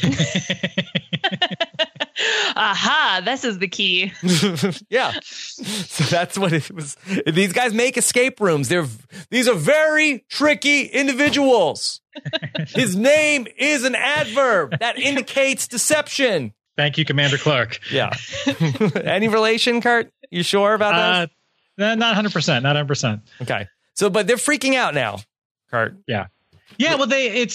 Aha, this is the key. Yeah. So that's what it was. These guys make escape rooms. These are very tricky individuals. His name is an adverb that indicates deception. Thank you, Commander Clark. Yeah. Any relation, Kurt? You sure about this? Not 100%. Not 100%. Okay. So, but they're freaking out now, Kurt. Yeah. Yeah. Well, they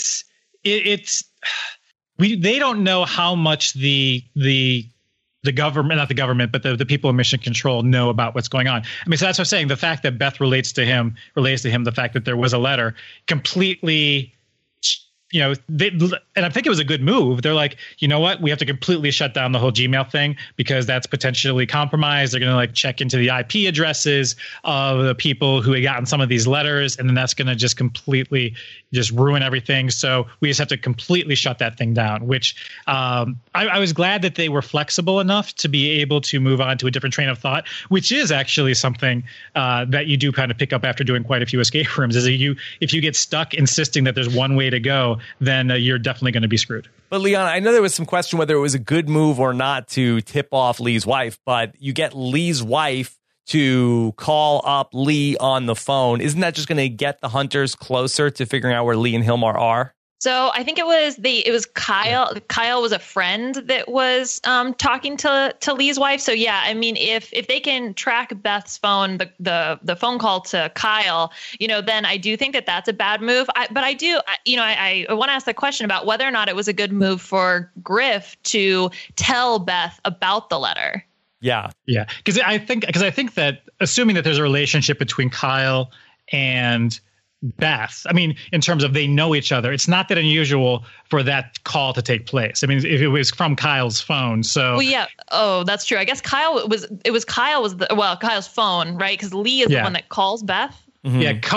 don't know how much the government, not the government, but the people in Mission Control know about what's going on. I mean, so that's what I'm saying. The fact that Beth relays to him, the fact that there was a letter completely, and I think it was a good move. They're like, you know what? We have to completely shut down the whole Gmail thing because that's potentially compromised. They're going to check into the IP addresses of the people who had gotten some of these letters. And then that's going to just completely just ruin everything. So we just have to completely shut that thing down, which I was glad that they were flexible enough to be able to move on to a different train of thought, which is actually something that you do kind of pick up after doing quite a few escape rooms. Is that if you get stuck insisting that there's one way to go, then you're definitely going to be screwed. But Leon, I know there was some question whether it was a good move or not to tip off Lee's wife, but you get Lee's wife to call up Lee on the phone. Isn't that just going to get the hunters closer to figuring out where Lee and Hilmar are? So I think it was Kyle. Kyle was a friend that was talking to Lee's wife. So yeah, I mean, if they can track Beth's phone, the phone call to Kyle, then I do think that that's a bad move. But I want to ask the question about whether or not it was a good move for Griff to tell Beth about the letter. Yeah, yeah, because I think that assuming that there's a relationship between Kyle and Beth, I mean, in terms of they know each other, it's not that unusual for that call to take place. I mean, if it was from Kyle's phone, so well, yeah. Oh, that's true. I guess Kyle's phone, right? Because Lee is the one that calls Beth. Mm-hmm. Yeah,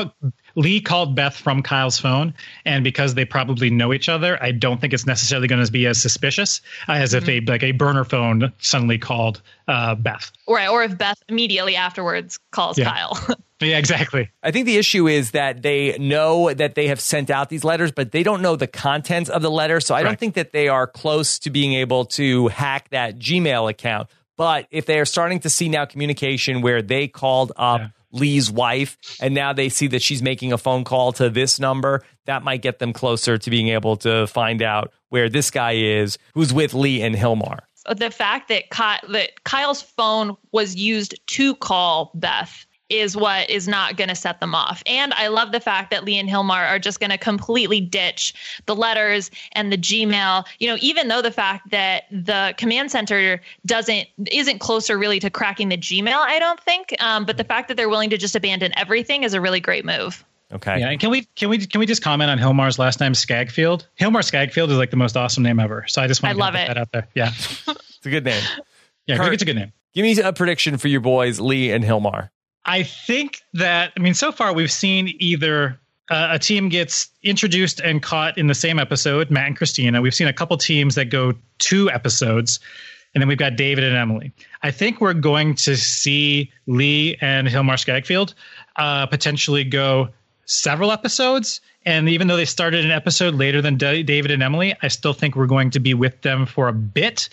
Lee called Beth from Kyle's phone, and because they probably know each other, I don't think it's necessarily going to be as suspicious as if a burner phone suddenly called Beth. Right, or if Beth immediately afterwards calls Kyle. Yeah, exactly. I think the issue is that they know that they have sent out these letters, but they don't know the contents of the letter. So I don't think that they are close to being able to hack that Gmail account. But if they are starting to see now communication where they called up Lee's wife, and now they see that she's making a phone call to this number, that might get them closer to being able to find out where this guy is, who's with Lee and Hilmar. The fact that Kyle's phone was used to call Beth is what is not going to set them off. And I love the fact that Lee and Hilmar are just going to completely ditch the letters and the Gmail, even though the fact that the command center isn't closer really to cracking the Gmail, I don't think. But the fact that they're willing to just abandon everything is a really great move. Okay. Yeah. And can we just comment on Hilmar's last name, Skagfield? Hilmar Skagfield is like the most awesome name ever. So I just want to put that out there. Yeah. It's a good name. Yeah, Kurt, it's a good name. Give me a prediction for your boys, Lee and Hilmar. I think that, so far we've seen either a team gets introduced and caught in the same episode, Matt and Christina. We've seen a couple teams that go 2 episodes, and then we've got David and Emily. I think we're going to see Lee and Hilmar Skagfield potentially go several episodes. And even though they started an episode later than David and Emily, I still think we're going to be with them for a bit.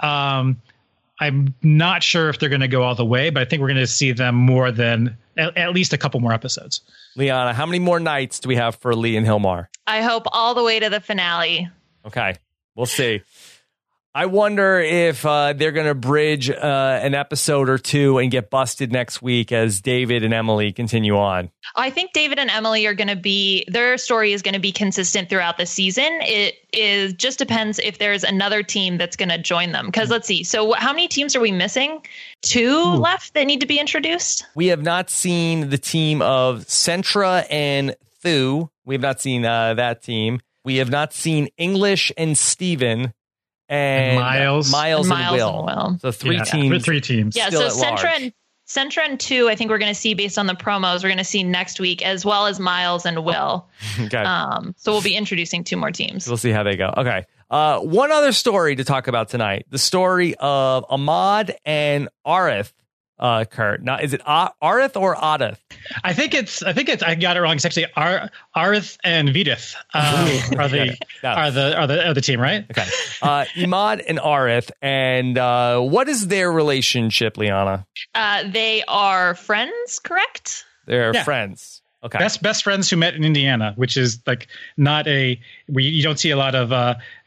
I'm not sure if they're going to go all the way, but I think we're going to see them more than at least a couple more episodes. Liana, how many more nights do we have for Lee and Hilmar? I hope all the way to the finale. Okay, we'll see. I wonder if they're going to bridge an episode or 2 and get busted next week as David and Emily continue on. I think David and Emily are going to be, their story is going to be consistent throughout the season. It just depends if there's another team that's going to join them. Because let's see. So how many teams are we missing? 2 left that need to be introduced? We have not seen the team of Centra and Thu. We have not seen that team. We have not seen English and Steven. And Miles and Will. So 3 teams. 3 teams. Yeah, so Centra and Thu, I think we're going to see based on the promos, we're going to see next week, as well as Miles and Will. Okay. So we'll be introducing 2 more teams. We'll see how they go. Okay. One other story to talk about tonight. The story of Ahmad and Arith. Kurt. Now, is it Arith or Adith? I think it's. I got it wrong. It's actually Arith and Vidith are the team, right? Okay. Ahmad and Arith, and what is their relationship, Liana? They are friends, correct? They're friends. Okay. Best friends who met in Indiana, which is like not you don't see a lot of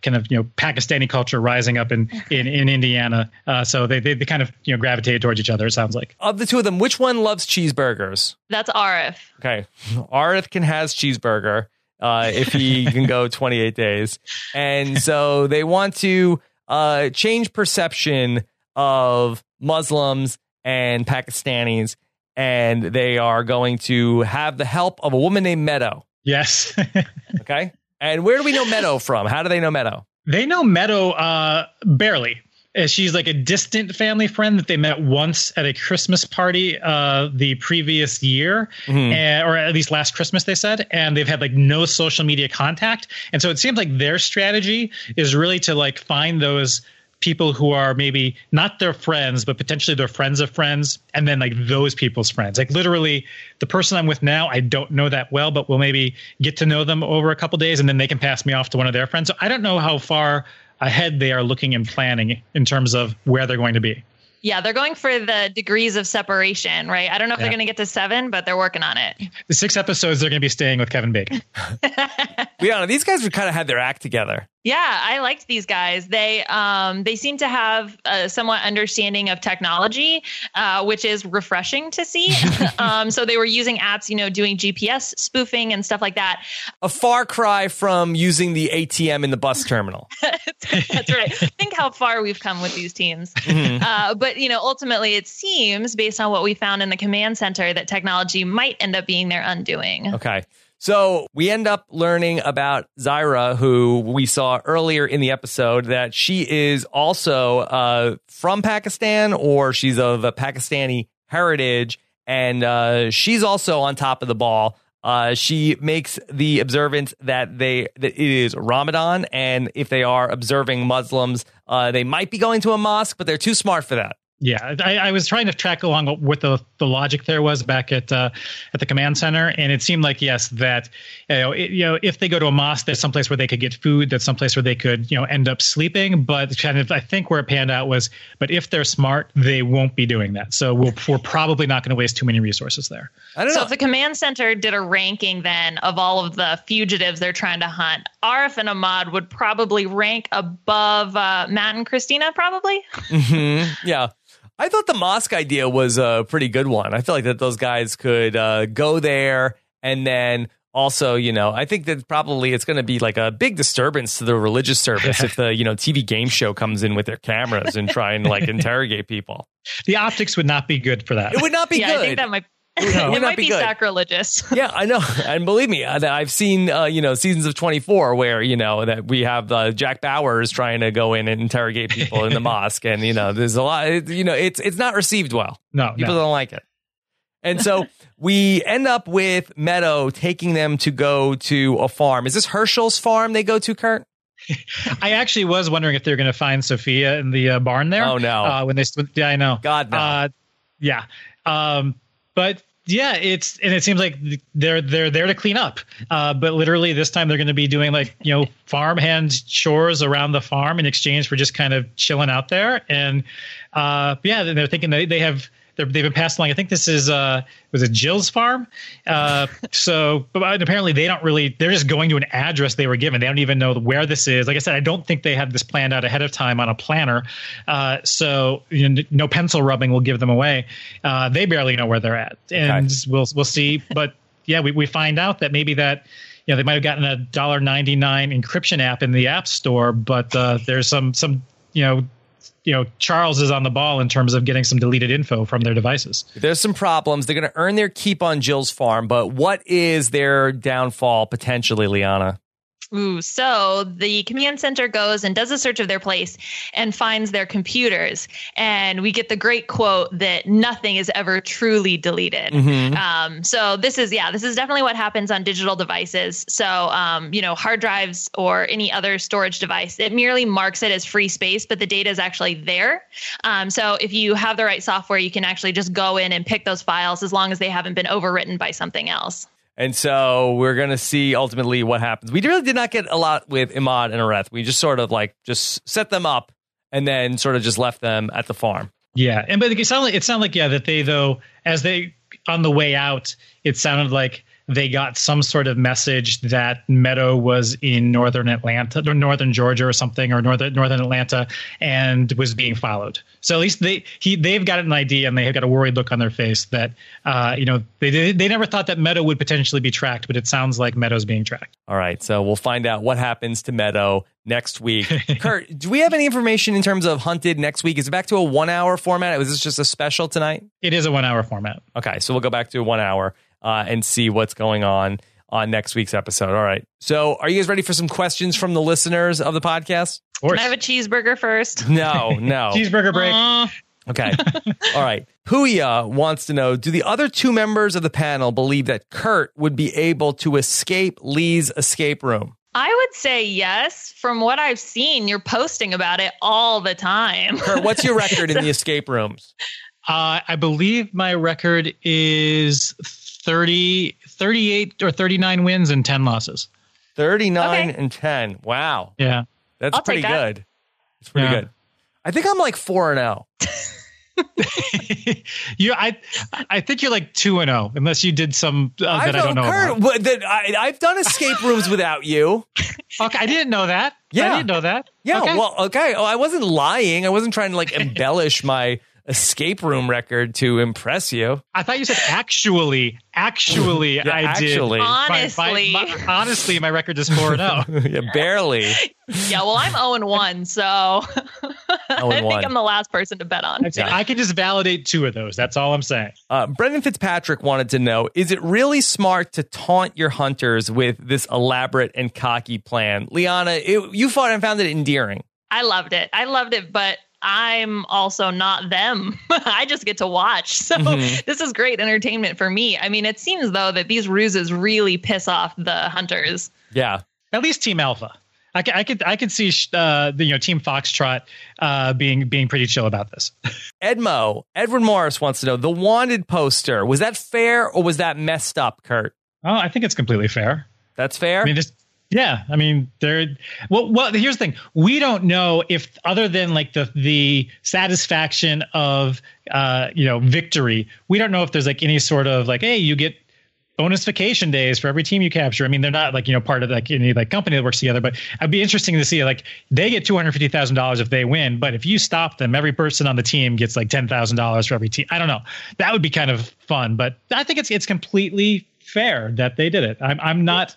Pakistani culture rising up in Indiana. So they kind of gravitated towards each other. It sounds like. Of the 2 of them, which one loves cheeseburgers? That's Arif. Okay, Arif has cheeseburger if he can go 28 days, and so they want to change perception of Muslims and Pakistanis. And they are going to have the help of a woman named Meadow. Yes. Okay. And where do we know Meadow from? How do they know Meadow? They know Meadow barely. She's like a distant family friend that they met once at a Christmas party the previous year, or at least last Christmas, they said. And they've had like no social media contact. And so it seems like their strategy is really to like find those people who are maybe not their friends, but potentially their friends of friends, and then like those people's friends. Like literally the person I'm with now, I don't know that well, but we'll maybe get to know them over a couple days, and then they can pass me off to one of their friends. So I don't know how far ahead they are looking and planning in terms of where they're going to be. Yeah, they're going for the degrees of separation, right? I don't know if they're going to get to 7, but they're working on it. The 6 episodes, they're going to be staying with Kevin Bacon. Liana, these guys have kind of had their act together. Yeah, I liked these guys. They seem to have a somewhat understanding of technology, which is refreshing to see. So they were using apps, doing GPS spoofing and stuff like that. A far cry from using the ATM in the bus terminal. That's right. Think how far we've come with these teams. But ultimately, it seems based on what we found in the command center that technology might end up being their undoing. Okay. So we end up learning about Zaira, who we saw earlier in the episode, that she is also from Pakistan, or she's of a Pakistani heritage. And she's also on top of the ball She makes the observance that it is Ramadan, and if they are observing Muslims, they might be going to a mosque, but they're too smart for that. Yeah, I was trying to track along what the logic there was back at the command center, and it seemed like, yes, that if they go to a mosque, there's someplace where they could get food, that's someplace where they could end up sleeping. But kind of, I think where it panned out was, but if they're smart, they won't be doing that. So we're probably not going to waste too many resources there. I don't know. So if the command center did a ranking then of all of the fugitives they're trying to hunt, Arif and Ahmad would probably rank above Matt and Christina, probably. Mm-hmm. Yeah. I thought the mosque idea was a pretty good one. I feel like that those guys could go there, and then also, I think that probably it's going to be like a big disturbance to the religious service if the TV game show comes in with their cameras and try and like interrogate people. The optics would not be good for that. It would not be good. I think that might. It might be sacrilegious. Yeah, I know. And believe me, I've seen, seasons of 24 where, that we have Jack Bowers trying to go in and interrogate people in the mosque. And, there's a lot, it's not received well. No, people don't like it. And so we end up with Meadow taking them to go to a farm. Is this Herschel's farm they go to, Kurt? I actually was wondering if they're going to find Sophia in the barn there. Oh, no. Yeah, I know. God, no. Yeah. But yeah, it seems like they're there to clean up. But literally this time they're going to be doing farmhand chores around the farm in exchange for just kind of chilling out there. And they're thinking they've been passed along. I think this is was it Jill's farm? So but apparently they're just going to an address they were given. They don't even know where this is. Like I said, I don't think they had this planned out ahead of time on a planner. So no pencil rubbing will give them away. They barely know where they're at, and we'll see. But yeah, we find out that maybe that they might have gotten a $1.99 encryption app in the App Store, but there's some Charles is on the ball in terms of getting some deleted info from their devices. There's some problems. They're going to earn their keep on Jill's farm, but what is their downfall potentially, Liana? Ooh, so the command center goes and does a search of their place and finds their computers. And we get the great quote that nothing is ever truly deleted. Mm-hmm. So this is definitely what happens on digital devices. So, hard drives or any other storage device, it merely marks it as free space, but the data is actually there. So if you have the right software, you can actually just go in and pick those files as long as they haven't been overwritten by something else. And so we're going to see ultimately what happens. We really did not get a lot with Ahmad and Areth. We just sort of just set them up and then sort of just left them at the farm. Yeah. But it sounded like that they, though, as they on the way out, it sounded like they got some sort of message that Meadow was in northern Atlanta or northern Georgia or something, or northern Atlanta, and was being followed. So at least they've got an idea, and they've got a worried look on their face that they never thought that Meadow would potentially be tracked, but it sounds like Meadow's being tracked. All right, so we'll find out what happens to Meadow next week. Kurt, do we have any information in terms of Hunted next week? Is it back to a 1 hour format? Was this just a special tonight? It is a 1 hour format. Okay, so we'll go back to 1 hour. And see what's going on next week's episode. All right. So are you guys ready for some questions from the listeners of the podcast? Can I have a cheeseburger first? No. Cheeseburger break. Okay. All right. Puya wants to know, do the other two members of the panel believe that Kurt would be able to escape Lee's escape room? I would say yes. From what I've seen, you're posting about it all the time. Kurt, what's your record in the escape rooms? I believe my record is 38 or 39 wins and 10 losses. 39 and 10. Wow. Yeah. That's pretty good. It's pretty good. I think I'm like 4-0. I think you're like 2-0, unless you did some that I don't know about. I've done escape rooms without you. Okay, I didn't know that. Yeah. I didn't know that. Yeah, okay. Well, okay. Oh, I wasn't lying. I wasn't trying to embellish my escape room record to impress you. I thought you said actually I did. Honestly. Honestly, my record is 4-0. Yeah, barely. Yeah, well, I'm 0-1, so I think I'm the last person to bet on. I can just validate 2 of those. That's all I'm saying. Brendan Fitzpatrick wanted to know, is it really smart to taunt your hunters with this elaborate and cocky plan? Liana, you fought and found it endearing. I loved it, but I'm also not them. I just get to watch. So this is great entertainment for me. I mean, it seems, though, that these ruses really piss off the hunters. Yeah. At least Team Alpha. I could see the Team Foxtrot being pretty chill about this. Edward Morris wants to know, the Wanted poster, was that fair or was that messed up, Kurt? Oh, I think it's completely fair. That's fair? I mean, well, here's the thing. We don't know if, other than like the satisfaction of victory, we don't know if there's like any sort of like, hey, you get bonus vacation days for every team you capture. I mean, they're not like, part of like any like company that works together, but it'd be interesting to see like they get $250,000 if they win. But if you stop them, every person on the team gets like $10,000 for every team. I don't know. That would be kind of fun, but I think it's completely fair that they did it. I'm not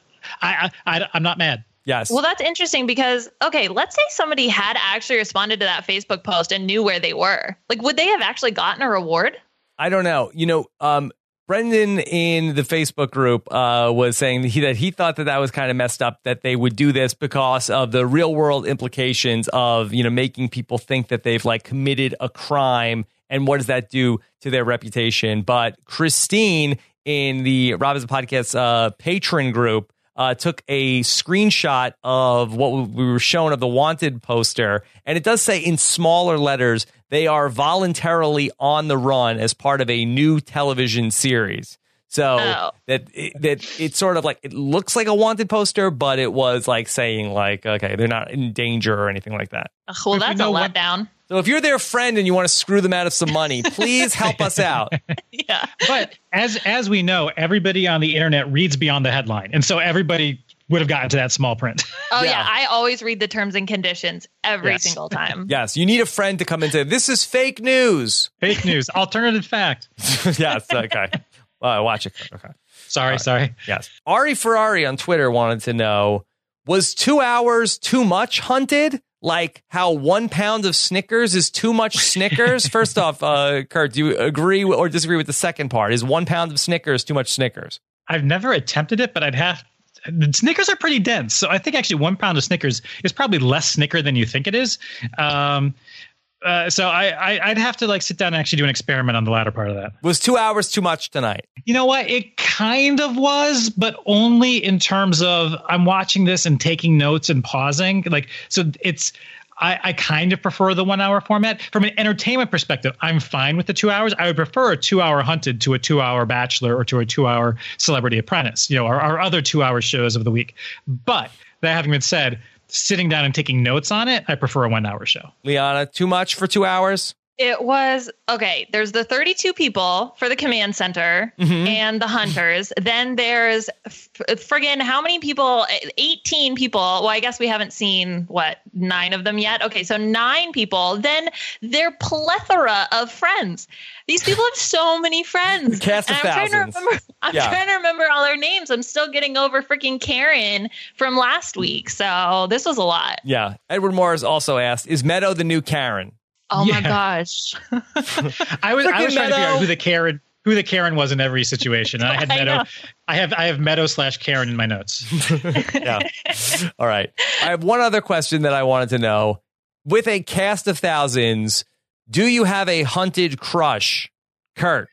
mad. Yes. Well, that's interesting because, okay, let's say somebody had actually responded to that Facebook post and knew where they were. Like, would they have actually gotten a reward? I don't know. Brendan in the Facebook group was saying that he thought that was kind of messed up, that they would do this because of the real world implications of, making people think that they've like committed a crime. And what does that do to their reputation? But Christine in the Rob Has a Podcast patron group took a screenshot of what we were shown of the Wanted poster. And it does say in smaller letters, they are voluntarily on the run as part of a new television series. So that it's sort of like, it looks like a Wanted poster, but it was like saying like, okay, they're not in danger or anything like that. Well, that's a letdown. So if you're their friend and you want to screw them out of some money, please help us out. Yeah. But as we know, everybody on the internet reads beyond the headline. And so everybody would have gotten to that small print. Oh, yeah. I always read the terms and conditions every single time. Yes. You need a friend to come and say, this is fake news. Fake news. Alternative fact. Yes. Okay. Watch it. Okay. Sorry. Yes. Ari Ferrari on Twitter wanted to know, was 2 hours too much hunted? Like how 1 pound of Snickers is too much Snickers? First off, Kurt, do you agree or disagree with the second part? Is 1 pound of Snickers too much Snickers? I've never attempted it, but Snickers are pretty dense. So I think actually 1 pound of Snickers is probably less Snicker than you think it is. So I'd have to like sit down and actually do an experiment on the latter part of that. Was 2 hours too much tonight? You know what? It kind of was, but only in terms of I'm watching this and taking notes and pausing. Like, so I kind of prefer the 1 hour format. From an entertainment perspective, I'm fine with the 2 hours. I would prefer a 2 hour Hunted to a 2 hour Bachelor or to a 2 hour Celebrity Apprentice, our other 2 hour shows of the week. But that having been said, sitting down and taking notes on it, I prefer a 1 hour show. Liana, too much for 2 hours? It was, okay, there's the 32 people for the command center and the hunters. Then there's friggin' how many people? 18 people. Well, I guess we haven't seen, 9 of them yet? Okay, so 9 people. Then their plethora of friends. These people have so many friends. Cast of thousands. I'm trying to remember all their names. I'm still getting over freaking Karen from last week. So this was a lot. Yeah. Edward Morris also asked, is Meadow the new Karen? Oh my gosh. I was trying to figure out who the Karen was in every situation. And I had Meadow. I have Meadow/Karen in my notes. Yeah. All right. I have one other question that I wanted to know. With a cast of thousands, do you have a hunted crush, Kurt?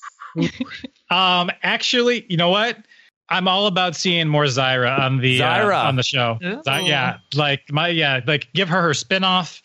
Actually, you know what? I'm all about seeing more Zyra on the show. Yeah, like give her spinoff.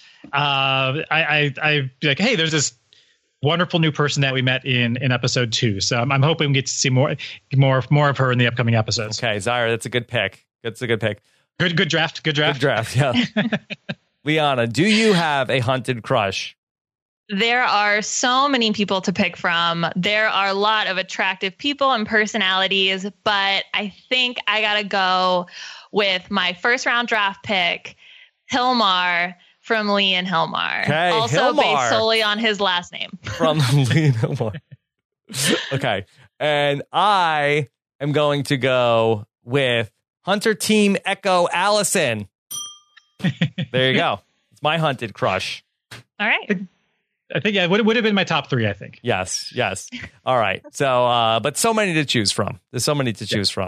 I like, hey, there's this wonderful new person that we met in episode 2. So I'm hoping we get to see more of her in the upcoming episodes. Okay, Zyra, that's a good pick. That's a good pick. Good draft. Good draft. Yeah. Liana, do you have a hunted crush? There are so many people to pick from. There are a lot of attractive people and personalities, but I think I got to go with my first round draft pick, Hilmar from Lee and Hilmar. Okay, also Hilmar. Based solely on his last name. From Lee and Hilmar. Okay. And I am going to go with Hunter Team Echo Allison. There you go. It's my hunted crush. All right. I think it would have been my top 3, I think. Yes. All right. So, but so many to choose from. There's so many to choose from.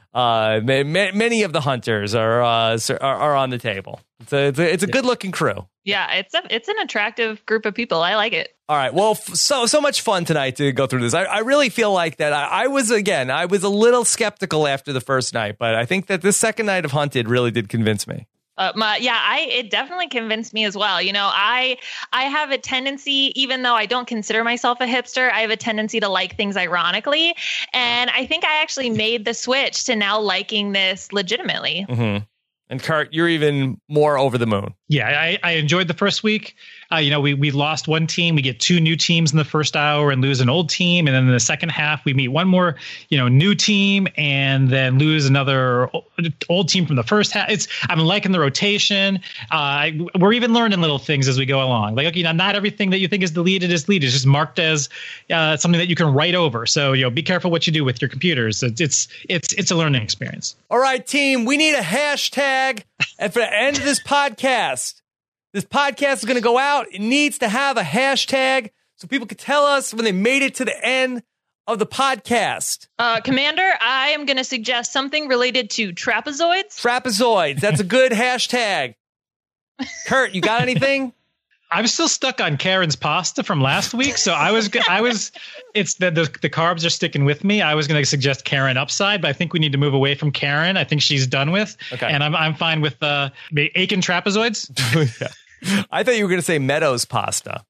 Many of the hunters are on the table. It's a good looking crew. Yeah, it's an attractive group of people. I like it. All right. Well, so much fun tonight to go through this. I really feel like that. I was a little skeptical after the first night, but I think that this second night of Hunted really did convince me. It definitely convinced me as well. You know, I have a tendency, even though I don't consider myself a hipster, I have a tendency to like things ironically. And I think I actually made the switch to now liking this legitimately. Mm-hmm. And Kurt, you're even more over the moon. Yeah, I enjoyed the first week. We lost one team. We get two new teams in the first hour and lose an old team. And then in the second half, we meet one more, new team and then lose another old team from the first half. I'm liking the rotation. We're even learning little things as we go along. Like, not everything that you think is deleted is deleted. It's just marked as something that you can write over. So, be careful what you do with your computers. It's a learning experience. All right, team, we need a hashtag. And for the end of this podcast is going to go out. It needs to have a hashtag so people can tell us when they made it to the end of the podcast. Commander, I am going to suggest something related to trapezoids. Trapezoids. That's a good hashtag. Kurt, you got anything? I'm still stuck on Karen's pasta from last week, so it's the carbs are sticking with me. I was going to suggest Karen upside, but I think we need to move away from Karen. I think she's done with, and I'm fine with Aiken trapezoids. Yeah. I thought you were going to say Meadows pasta.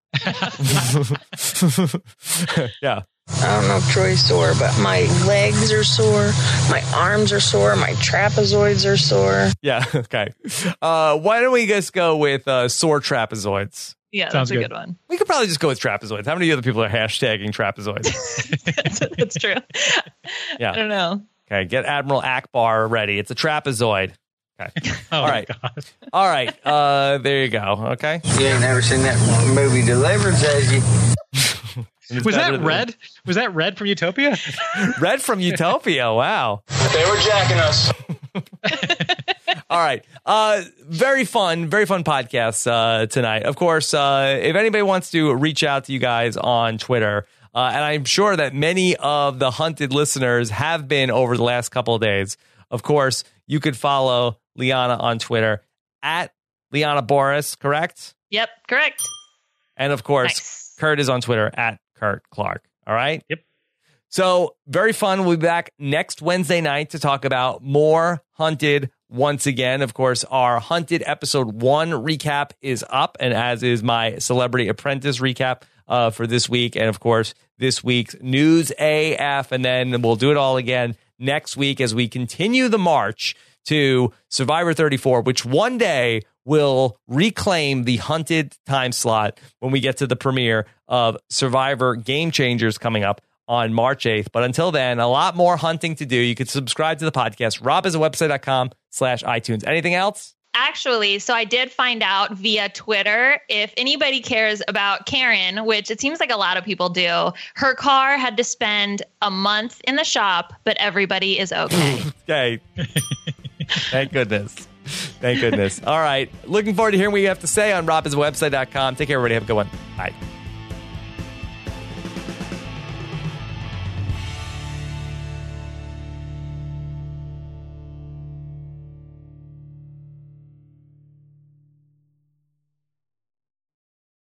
Yeah. I don't know if Troy's sore, but my legs are sore, my arms are sore, my trapezoids are sore. Yeah, okay. Why don't we just go with sore trapezoids? Yeah, that's a good one. We could probably just go with trapezoids. How many other people are hashtagging trapezoids? That's true. Yeah. I don't know. Okay, get Admiral Akbar ready. It's a trapezoid. Okay. All right. All right. There you go. Okay. You ain't never seen that movie Deliverance, has you? Was that Red? Was that Red from Utopia? Red from Utopia. Wow. They were jacking us. All right. Very fun podcast tonight. Of course, if anybody wants to reach out to you guys on Twitter, and I'm sure that many of the Hunted listeners have been over the last couple of days. Of course, you could follow Liana on Twitter at Liana Boris, correct? Yep, correct. And of course, Kurt is on Twitter at Kurt Clark. All right? Yep. So very fun. We'll be back next Wednesday night to talk about more Hunted once again. Of course, our Hunted episode 1 recap is up, and as is my Celebrity Apprentice recap for this week. And of course, this week's News AF, and then we'll do it all again next week as we continue the march to Survivor 34, which one day will reclaim the Hunted time slot when we get to the premiere of Survivor Game Changers coming up on March 8th. But until then, a lot more hunting to do. You can subscribe to the podcast, robisawebsite.com/iTunes. Anything else? Actually, so I did find out via Twitter, if anybody cares about Karen, which it seems like a lot of people do, her car had to spend a month in the shop, but everybody is okay. Okay. Thank goodness. Thank goodness. All right. Looking forward to hearing what you have to say on robiswebsite.com. Take care, everybody. Have a good one. Bye.